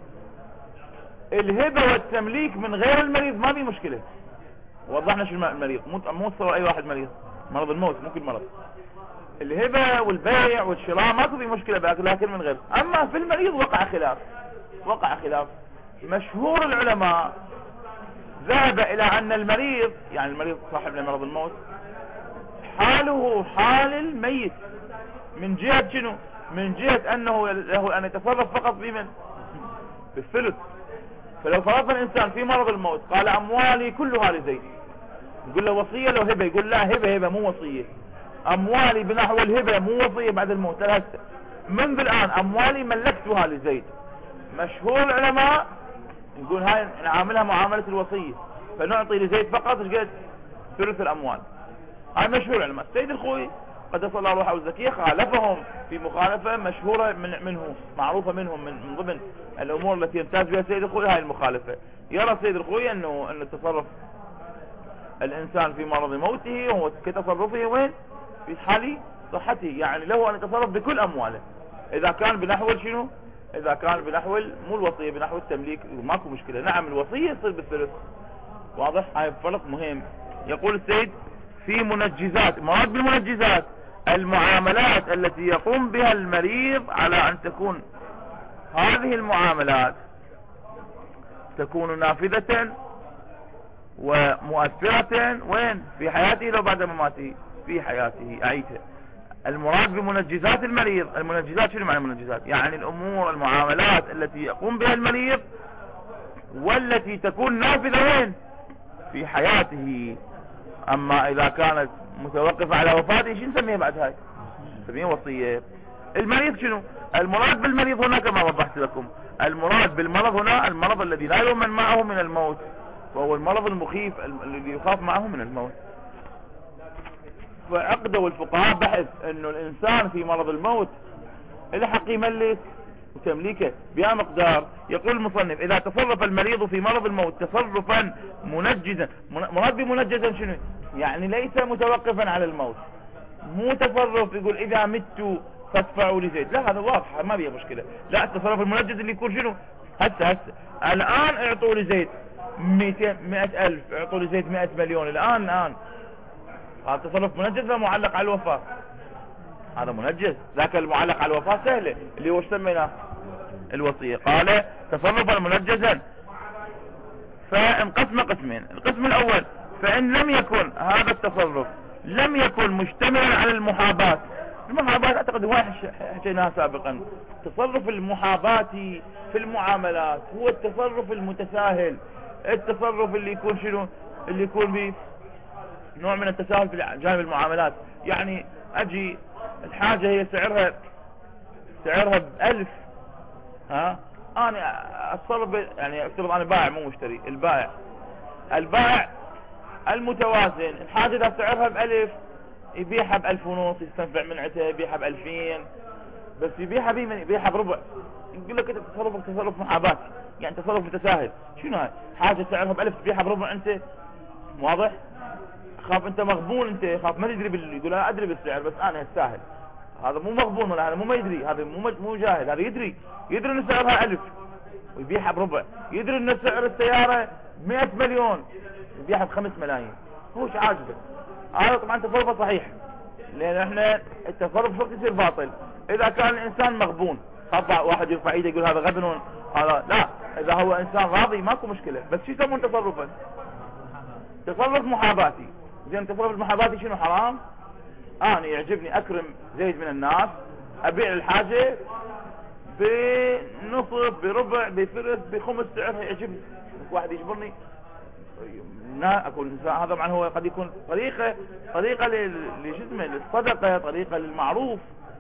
الهبة والتمليك من غير المريض ما في مشكلة. وضحنا شو المريض، مو مو تصور اي واحد مريض، مرض الموت ممكن مرض. الهبة والبيع والشراء ما في مشكلة باك، لكن من غير. اما في المريض وقع خلاف، وقع خلاف. مشهور العلماء ذهب الى ان المريض، يعني المريض صاحب مرض الموت، حاله حال الميت من جهة شنو؟ من جهة انه له ان يتصرف فقط بمن؟ بالثلث. فلو فرضنا الانسان في مرض الموت قال اموالي كلها لزيد، يقول له وصية لو هبة؟ يقول لا، هبة هبة مو وصية. اموالي بنحو الهبة مو وصية بعد الموت. لا، منذ الان اموالي ملكتها لزيد. مشهور العلماء يقول هاي نعاملها معاملة الوصية، فنعطي لزيد فقط ايش قد؟ ثلث الاموال. هاي مشهور العلماء. السيد الخوي قدس الله روحه الزكية خالفهم في مخالفة مشهورة من منه، معروفة منهم، من, من ضمن الامور التي يمتاز بها السيد الخوي هاي المخالفة. يرى السيد الخوي انه ان تصرف الانسان في مرض موته هو كتصرفه وين؟ في حال صحته، يعني له ان يتصرف بكل امواله اذا كان بنحو شنو؟ اذا كان بنحو مو الوصية، بنحو التمليك ماكو مشكلة. نعم الوصية تصير بالثلث. واضح؟ هاي فرق مهم. يقول السيد في منجزات، مراد بالمنجزات المعاملات التي يقوم بها المريض على ان تكون هذه المعاملات تكون نافذة ومؤثرة وين؟ في حياته لو بعد مماته؟ في حياته. اعيدها. المراد بمنجزات المريض، المنجزات شنو معنى المنجزات؟ يعني الامور المعاملات التي يقوم بها المريض والتي تكون نافذة وين؟ في حياته. اما اذا كانت متوقفة على وفاته شو نسميها بعد هاي؟ نسميها وصية. المريض شنو؟ المراد بالمريض هنا كما وضحت لكم، المراد بالمرض هنا المرض الذي لا يؤمن معه من الموت، وهو المرض المخيف الذي يخاف معه من الموت. فعقدوا الفقهاء بحث انه الانسان في مرض الموت له حق يملك وتمليكه بها مقدار. يقول المصنف اذا تصرف المريض في مرض الموت تصرفا منجزا، مراد بمنجزا شنو؟ يعني ليس متوقفا على الموت، مو تصرف يقول اذا مت فادفعوا لزيد، لا هذا واضح ما بيه مشكلة. لا، التصرف المنجز اللي يكون شنو؟ هسه هسه الان اعطوا لزيد مئة مئة الف، اعطوا لزيد مئة مليون الان الان. هذا تصرف منجز لا معلق على الوفاة؟ هذا منجز. ذاك المعلق على الوفاة سهلة اللي هو سميناه الوصية. قال تصرفا منجزا فانقسم قسمين. القسم الاول فان لم يكن هذا التصرف لم يكن مشتملا على المحاباة. المحاباة اعتقد هو حكيناها سابقا. تصرف المحاباة في المعاملات هو التصرف المتساهل، التصرف اللي يكون شنو؟ اللي يكون به نوع من التساهل في جانب المعاملات. يعني اجي الحاجة هي سعرها سعرها بألف، ها انا اتصرف يعني افترض انا بائع مو مشتري. البائع البائع المتوازن الحاجة اذا سعرها بألف يبيعها بألف ونص يستنفع من عتها، يبيعها بألفين، بس يبيعها بيمن يبيعها بربع. يقول لك انت تصرفك تصرف محاباتي، يعني تصرف متساهل. شنو هاي؟ حاجة سعرها بألف تبيعها بربع انت، واضح؟ خاف انت مغبون، انت خاف ما تدري بال... يقول انا ادري بالسعر بس انا استاهل. هذا مو مغبون ولا هذا مو ما يدري، هذا مو مو جاهل، هذا يدري يدري ان سعرها ألف ويبيعها بربع، يدري ان سعر السيارة مئة مليون يبيعها بخمس ملايين. هو ايش عاجبك؟ هذا طبعا تصرفه صحيح، لان احنا التصرف شو يصير باطل اذا كان الانسان مغبون. خاف واحد يرفع ايده يقول هذا غبن هذا لا، اذا هو انسان راضي ماكو مشكلة. بس شو يسمون تصرفا؟ تصرف محاباتي. زين تصرف المحاباتي شنو حرام؟ انا يعجبني اكرم زيد من الناس، ابيع الحاجة بنصف بربع بثلث بخمس سعرها يعجبني، واحد يجبرني لا اكون انسان. هذا طبعا هو قد يكون طريقة طريقة لجسمه للصدقة، طريقة للمعروف.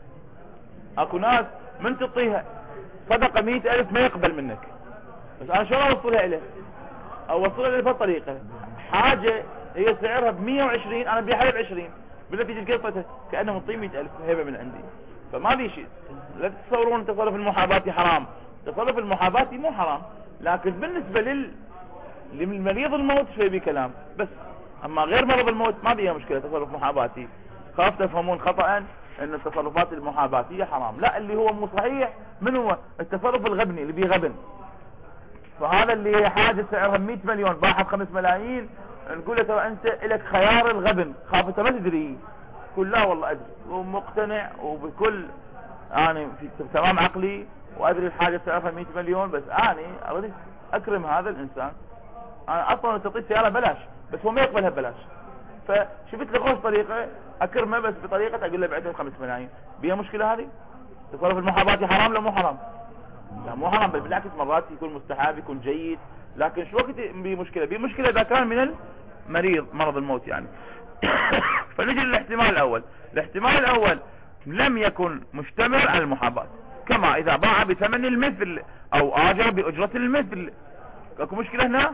اكو ناس من تعطيها صدقة مئة الف ما يقبل منك، بس انا شلون اوصلها له؟ اوصلها له بهالطريقة، حاجة هي سعرها بمية وعشرين انا بيعها بعشرين، بالنتيجة قطته كأنه مطي مئة الف هبة من عندي. فما لي شيء. لا تتصورون تصرف المحاباتي حرام، تصرف المحاباتي مو حرام، لكن بالنسبة لل للمريض الموت شوي بكلام بس. اما غير مرض الموت ما بيها مشكلة تصرف محاباتي. خاف تفهمون خطأ ان التصرفات المحاباتية حرام، لا اللي هو مو صحيح من هو التصرف الغبني اللي بيه غبن. فهذا اللي حاجة سعرها مئة مليون باعها بخمس ملايين، نقول له ترى انت لك خيار الغبن، خاف انت ما تدري. قل لا والله ادري ومقتنع وبكل انا في تمام عقلي وادري الحاجة سعرها مئة مليون، بس انا اريد اكرم هذا الانسان. انا اصلا تعطيه سيارة بلاش بس هو ما يقبلها ببلاش، فشفت له خوش طريقة اكرمه بس بطريقة اقول له بعتها بخمس ملايين. بيها مشكلة هذه؟ تصرف المحاباتي حرام لا مو حرام؟ لا مو حرام، بل بالعكس مرات يكون مستحب يكون جيد، لكن شو وقت بيه مشكلة؟ بيه مشكلة اذا كان من المريض مرض الموت يعني. فنجي للاحتمال الاول. الاحتمال الاول لم يكن مشتمل على المحاباة، كما اذا باع بثمن المثل او اجر باجرة المثل. اكو مشكلة هنا؟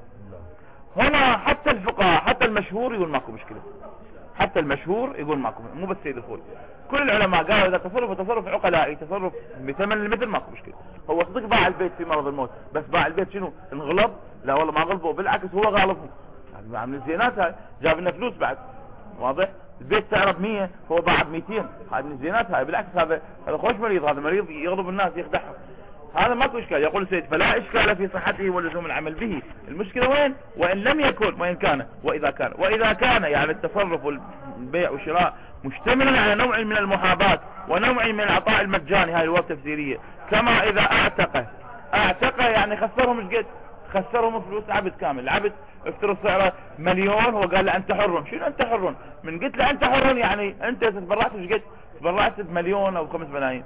هنا حتى الفقهاء حتى المشهور يقول ماكو مشكلة، حتى المشهور يقول ماكو، مو بس سيد الخوي، كل العلماء قالوا اذا تصرف تصرف عقلائي تصرف بثمن المثل ماكو مشكلة. هو صدق باع البيت في مرض الموت، بس باع البيت شنو؟ انغلب؟ لا والله ما غلبه، بالعكس هو غالبهم من الزينات. هاي جاب لنا فلوس بعد، واضح؟ البيت سعره بمية هو باع بميتين، هاي من الزينات. هاي بالعكس هذا هذا خوش مريض، هذا مريض يغضب الناس يخدعهم، هذا ماكو اشكال. يقول السيد فلا اشكال في صحته ولزوم العمل به. المشكلة وين؟ وان لم يكن، وان كان، واذا كان واذا كان يعني التصرف والبيع والشراء مشتملا على نوع من المحاباة ونوع من العطاء المجاني. هاي الوقت تفسيرية. كما اذا اعتق، اعتق يعني خسرهم ايش قد؟ خسرهم فلوس عبد كامل. العبد افترض سعره مليون، هو قال له انت حر. شنو انت حر؟ من قلت له انت حر يعني انت تبرعت ايش قد؟ تبرعت بمليون او بخمس ملايين.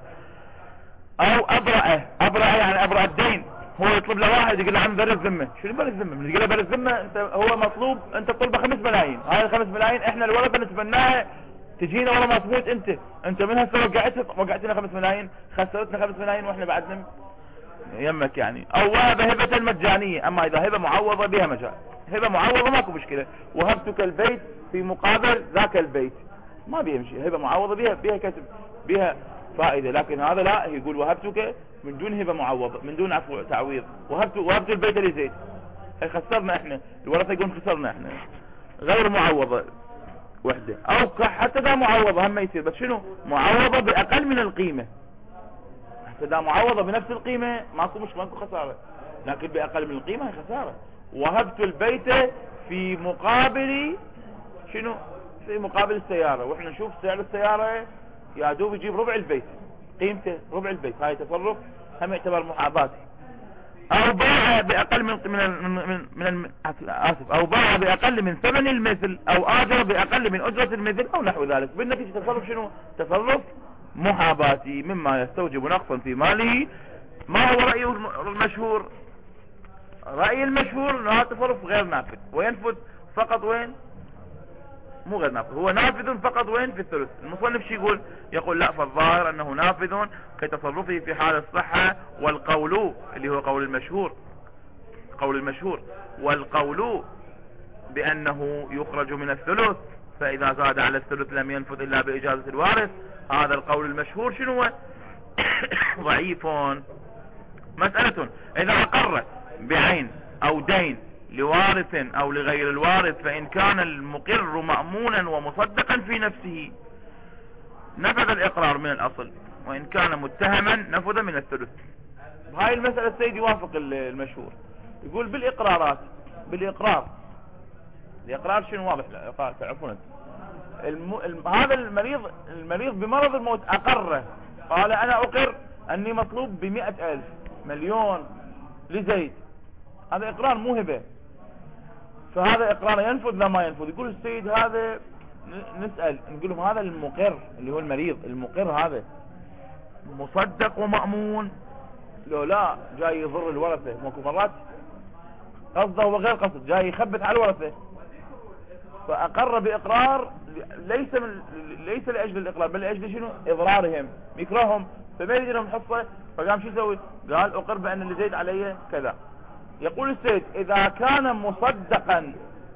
او ابرأه، ابرأه يعني ابرأ الدين. هو يطلب له واحد يقول له عم برز ذمه. شنو برز ذمه؟ من يقول له برز ذمه انت هو مطلوب انت تطلبه خمس ملايين. هاي الخمس ملايين احنا الورثه نتبناها تجينا والله ما تموت انت انت من هسه وقعتها وقعتنا خمس ملايين، خسرتنا خمس ملايين واحنا بعد نم يمك يعني. او وهب هبة مجانية. اما اذا هبة معوضة بها مجال، هبة معوضة ماكو مشكلة. وهبتك البيت في مقابل ذاك البيت ما بيمشي. هبة معوضة بها بها كسب بها فائدة، لكن هذا لا، يقول وهبتك من دون هبة معوضة من دون عفو تعويض. وهبت وهبت البيت لزيد، هي خسرنا احنا الورثة يقول خسرنا احنا، غير معوضة وحدة. او حتى ذا معوضة هم يصير، بس شنو معوضة باقل من القيمة. حتى ذا معوضة بنفس القيمة ماكو مش ماكو خسارة، لكن باقل من القيمة هي خسارة. وهبت البيت في مقابل شنو؟ في مقابل السيارة، واحنا نشوف سعر السيارة يا دوب يجيب ربع البيت، قيمته ربع البيت. هاي تصرف هم يعتبر محاباتي. او باع باقل من من من, من اسف او باع باقل من ثمن المثل او اجر باقل من اجرة المثل او نحو ذلك. بالنتيجة تصرف شنو؟ تصرف محاباتي مما يستوجب نقصا في ماله. ما هو رأيه المشهور؟ رأي المشهور انه هذا تصرف غير نافذ وينفذ فقط وين؟ مو غير نافذ، هو نافذ فقط وين؟ في الثلث. المصنف شي يقول؟ يقول لا، فالظاهر انه نافذ كتصرفه في حال الصحة، والقول اللي هو قول المشهور، قول المشهور والقول بأنه يخرج من الثلث، فإذا زاد على الثلث لم ينفذ إلا بإجازة الوارث. هذا القول المشهور شنو هو؟ ضعيف. مسألة: إذا أقر بعين أو دين لوارث أو لغير الوارث، فإن كان المقر مأمونا ومصدقا في نفسه نفذ الإقرار من الأصل، وإن كان متهما نفذ من الثلث. هاي المسألة السيد يوافق المشهور، يقول بالإقرارات بالإقرار الإقرار شنو واضح؟ الإقرار تعرفون الم... الم... هذا المريض المريض بمرض الموت أقره، قال أنا أقر أني مطلوب بمئة ألف مليون لزيد، هذا إقرار مو هبة، فهذا إقرار ينفذ لا ما ينفذ؟ يقول السيد هذا نسأل نقول لهم هذا المقر اللي هو المريض المقر هذا مصدق ومأمون؟ لو لا جاي يضر الورثة، ماكو مرات قصده وغير قصد جاي يخبث على الورثة، فأقر بإقرار ليس من ليس لأجل الإقرار بل لأجل شنو؟ إضرارهم، يكرههم، فما يريد لهم حصة، فقام شو يسوي؟ قال أقر بأن اللي زيد علي كذا. يقول السيد إذا كان مصدقا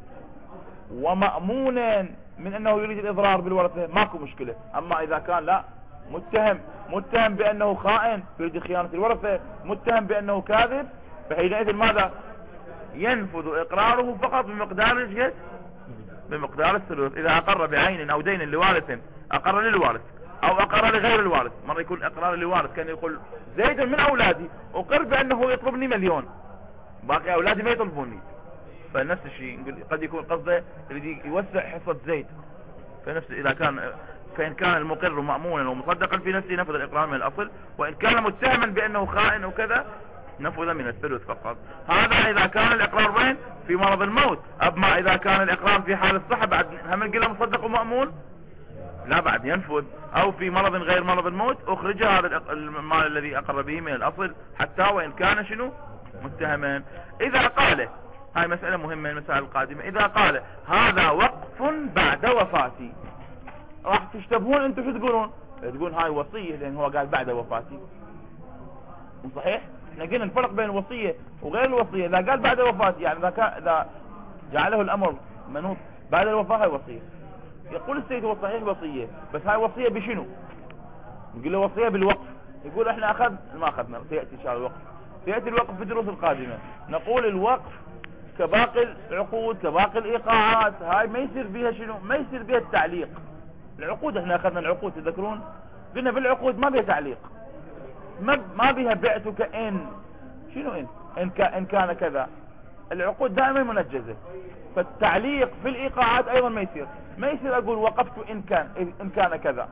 ومأمونا من أنه يريد الإضرار بالورثة ماكو مشكلة، أما إذا كان لا متهم متهم بأنه خائن يريد خيانة الورثة، متهم بأنه كاذب، فحينئذ ماذا؟ ينفذ إقراره فقط بمقدار الجهد بمقدار الثلث. إذا أقر بعين أو دين لوارث أقر للوارث أو أقر لغير الوارث، مرة يكون إقرار للوارث كان يقول زيد من أولادي أقر بأنه يطلبني مليون، باقي أولادي ما يطلبوني، فنفس الشيء قد يكون قصده يريد يوسع حصة زيد، فنفس إذا كان فإن كان المقر مأمونا ومصدقا في نفسه نفذ الإقرار من الأصل، وإن كان متهما بأنه خائن وكذا نفذ من الثلث فقط. هذا إذا كان الإقرار وين؟ في مرض الموت. أما إذا كان الإقرار في حال الصحة بعد هم نقول مصدق ومأمون لا بعد ينفذ، أو في مرض غير مرض الموت أخرج هذا المال الذي أقر به من الأصل حتى وإن كان شنو؟ متهما. إذا قال، هاي مسألة مهمة المسائل القادمة، إذا قال هذا وقف بعد وفاتي، راح تشتبهون انتم شو تقولون؟ تقولون هاي وصية لأن هو قال بعد وفاتي، صحيح؟ احنا قلنا الفرق بين الوصية وغير الوصية، إذا قال بعد وفاتي يعني إذا كان إذا جعله الأمر منوط بعد الوفاة هاي وصية. يقول السيد هو صحيح وصية، بس هاي وصية بشنو؟ نقول له وصية بالوقف، يقول احنا أخذ ما أخذنا، سيأتي إن شاء الله الوقف، سيأتي الوقف في الدروس القادمة. نقول الوقف كباقي العقود كباقي الإيقاعات، هاي ما يصير بها شنو؟ ما يصير بها التعليق. العقود احنا أخذنا العقود تذكرون؟ قلنا بالعقود ما بها تعليق، ما ما بها بعتك إن شنو إن إن, إن كان كذا، العقود دائما منجزة، فالتعليق في الإيقاعات أيضا ما يصير، ما يصير أقول وقفت إن كان إن كان كذا.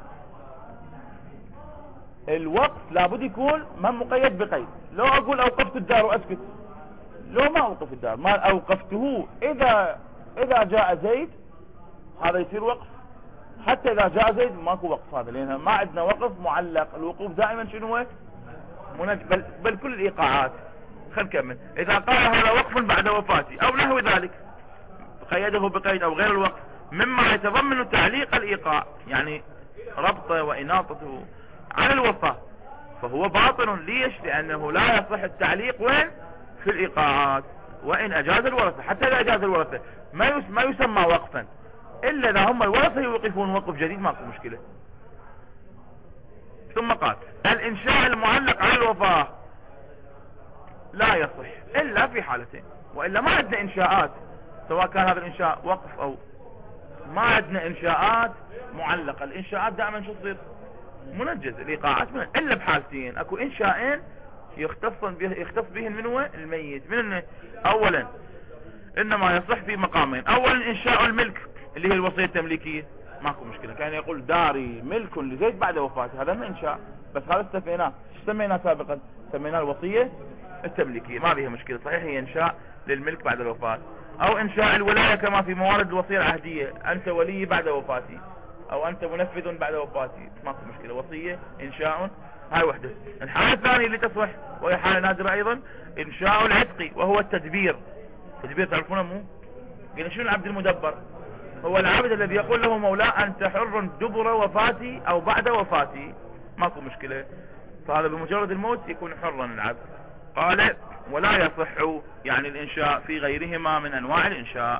الوقف لابد يكون ما مقيد بقيد، لو أقول أوقفت الدار وأسكت، لو ما أوقف الدار ما أوقفته إذا إذا جاء زيد هذا يصير وقف، حتى إذا جاء زيد ماكو وقف هذا، لأن ما عندنا وقف معلق. الوقوف دائما شنو هو؟ منج... بل... بل كل الإيقاعات. خل نكمل. إذا قال هذا وقف بعد وفاتي أو نحو ذلك قيده بقيد أو غير الوقف مما يتضمن تعليق الإيقاع، يعني ربطه وإناطته على الوفاة، فهو باطل. ليش؟ لأنه لا يصح التعليق وين؟ في الإيقاعات، وإن أجاز الورثة، حتى إذا أجاز الورثة ما يس... ما يسمى وقفا إلا إذا هم الورثة يوقفون وقف جديد ماكو مشكلة. ثم قال الإنشاء المعلق على الوفاة لا يصح إلا في حالتين، وإلا ما عندنا إنشاءات، سواء كان هذا الإنشاء وقف أو ما عندنا إنشاءات معلقة. الإنشاءات دائما شو تصير؟ منجز. الإيقاعات من إلا بحالتين، أكو إنشاءين يختص به يختص بهن من هو الميت. من أولا إنما يصح في مقامين، أولا إنشاء الملك اللي هي الوصية التمليكية ماكو مشكلة، كان يقول داري ملك لزيد بعد وفاته، هذا ما إنشاء، بس هذا استثنيناه. شو سميناه سابقا؟ سميناه الوصية التمليكية، ما بيها مشكلة، صحيح هي إنشاء للملك بعد الوفاة. أو إنشاء الولاية كما في موارد الوصية العهدية، أنت ولي بعد وفاتي أو أنت منفذ بعد وفاتي، ماكو مشكلة، وصية إنشاء. هاي وحدة. الحالة الثانية اللي تصلح وهي حالة نادرة أيضا إنشاء العتق، وهو التدبير. التدبير تعرفونه مو؟ قلنا شنو العبد المدبر؟ هو العبد الذي يقول له مولاه أنت حر دبر وفاتي أو بعد وفاتي، ماكو مشكلة، فهذا بمجرد الموت يكون حرا العبد. قال ولا يصح يعني الإنشاء في غيرهما من أنواع الإنشاء.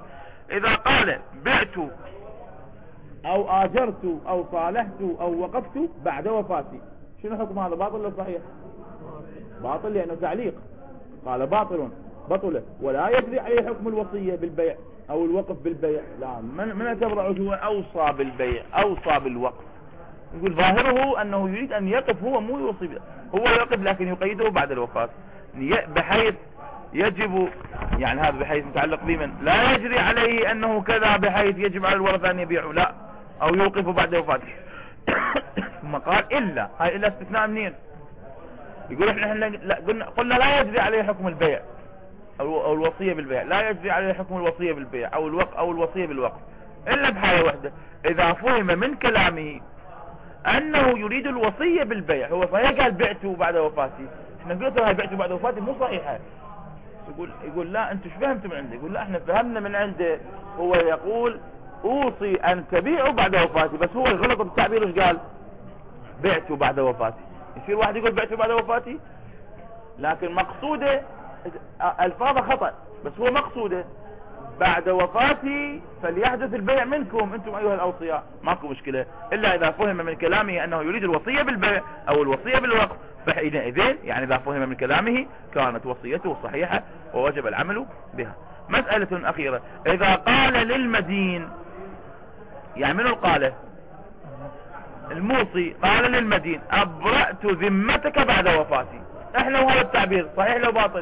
إذا قال بعت أو آجرت أو صالحت أو وقفت بعد وفاتي، شنو حكم هذا؟ باطل ولا صحيح؟ باطل لأنه تعليق. قال باطل بطل ولا يجري عليه حكم الوصية بالبيع أو الوقف بالبيع. لا، من من اعتبر هو أوصى بالبيع أوصى بالوقف، يقول ظاهره أنه يريد أن يقف، هو مو يوصي، هو يقف لكن يقيده بعد الوفاة بحيث يجب، يعني هذا بحيث متعلق بمن لا يجري عليه أنه كذا بحيث يجب على الورثة أن يبيعوا، لا، أو يوقفوا بعد وفاته. ثم قال إلا، هاي إلا استثناء منين؟ يقول احنا لا قلنا قلنا لا يجري عليه حكم البيع أو, أو الوصية بالبيع، لا يجري عليه حكم الوصية بالبيع أو الوقف أو الوصية بالوقف إلا بحالة واحدة، إذا فهم من كلامه أنه يريد الوصية بالبيع. هو صحيح قال بعته بعد وفاتي، احنا قلت هاي بعته بعد وفاتي مو صحيحة. يقول يقول لا، انتم شو فهمتوا من عنده؟ يقول لا، احنا فهمنا من عنده هو يقول اوصي ان تبيعوا بعد وفاتي، بس هو الغلط بالتعبير ايش قال؟ بعته بعد وفاتي. يصير واحد يقول بعته بعد وفاتي، لكن مقصوده الفاظه خطأ، بس هو مقصوده بعد وفاتي فليحدث البيع منكم انتم ايها الاوصياء، ماكو مشكلة، الا اذا فهم من كلامه انه يريد الوصية بالبيع او الوصية بالوقف، فحينئذ يعني اذا فهم من كلامه كانت وصيته صحيحة ووجب العمل بها. مسألة اخيرة، اذا قال للمدين، يعني منو قاله؟ الموصي قال للمدين ابرأت ذمتك بعد وفاتي، احنا وهذا التعبير صحيح لو باطل؟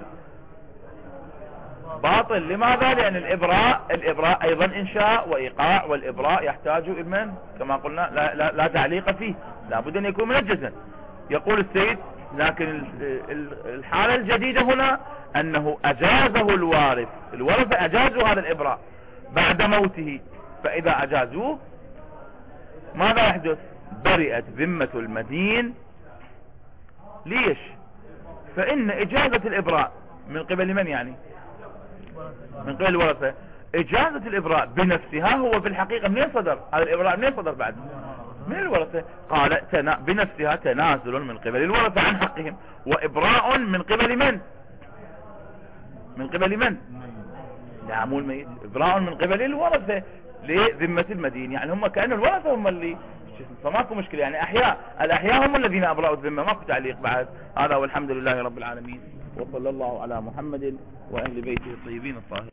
باطل. لماذا؟ لأن الإبراء الإبراء أيضا إنشاء وإيقاع، والإبراء يحتاج إلى كما قلنا لا, لا, لا تعليق فيه، لابد أن يكون منجزا. يقول السيد لكن الحالة الجديدة هنا أنه أجازه الوارث، الورثة أجازوا هذا الإبراء بعد موته، فإذا أجازوه ماذا يحدث؟ برئت ذمة المدين. ليش؟ فإن إجازة الإبراء من قبل من؟ يعني من قبل الورثة. إجازة الإبراء بنفسها هو في الحقيقة منين صدر؟ هذا الإبراء منين صدر بعد؟ من الورثة. قال تنا بنفسها تنازل من قبل الورثة عن حقهم، وإبراء من قبل من؟ من قبل من؟ لا مو الميت، إبراء من قبل الورثة لذمة المدين، يعني هم كأن الورثة هم اللي، فماكو مشكلة، يعني أحياء الأحياء هم الذين أبرأوا الذمة، ماكو تعليق بعد. هذا والحمد لله رب العالمين، وصلى الله على محمد وأهل بيته الطيبين الطاهرين.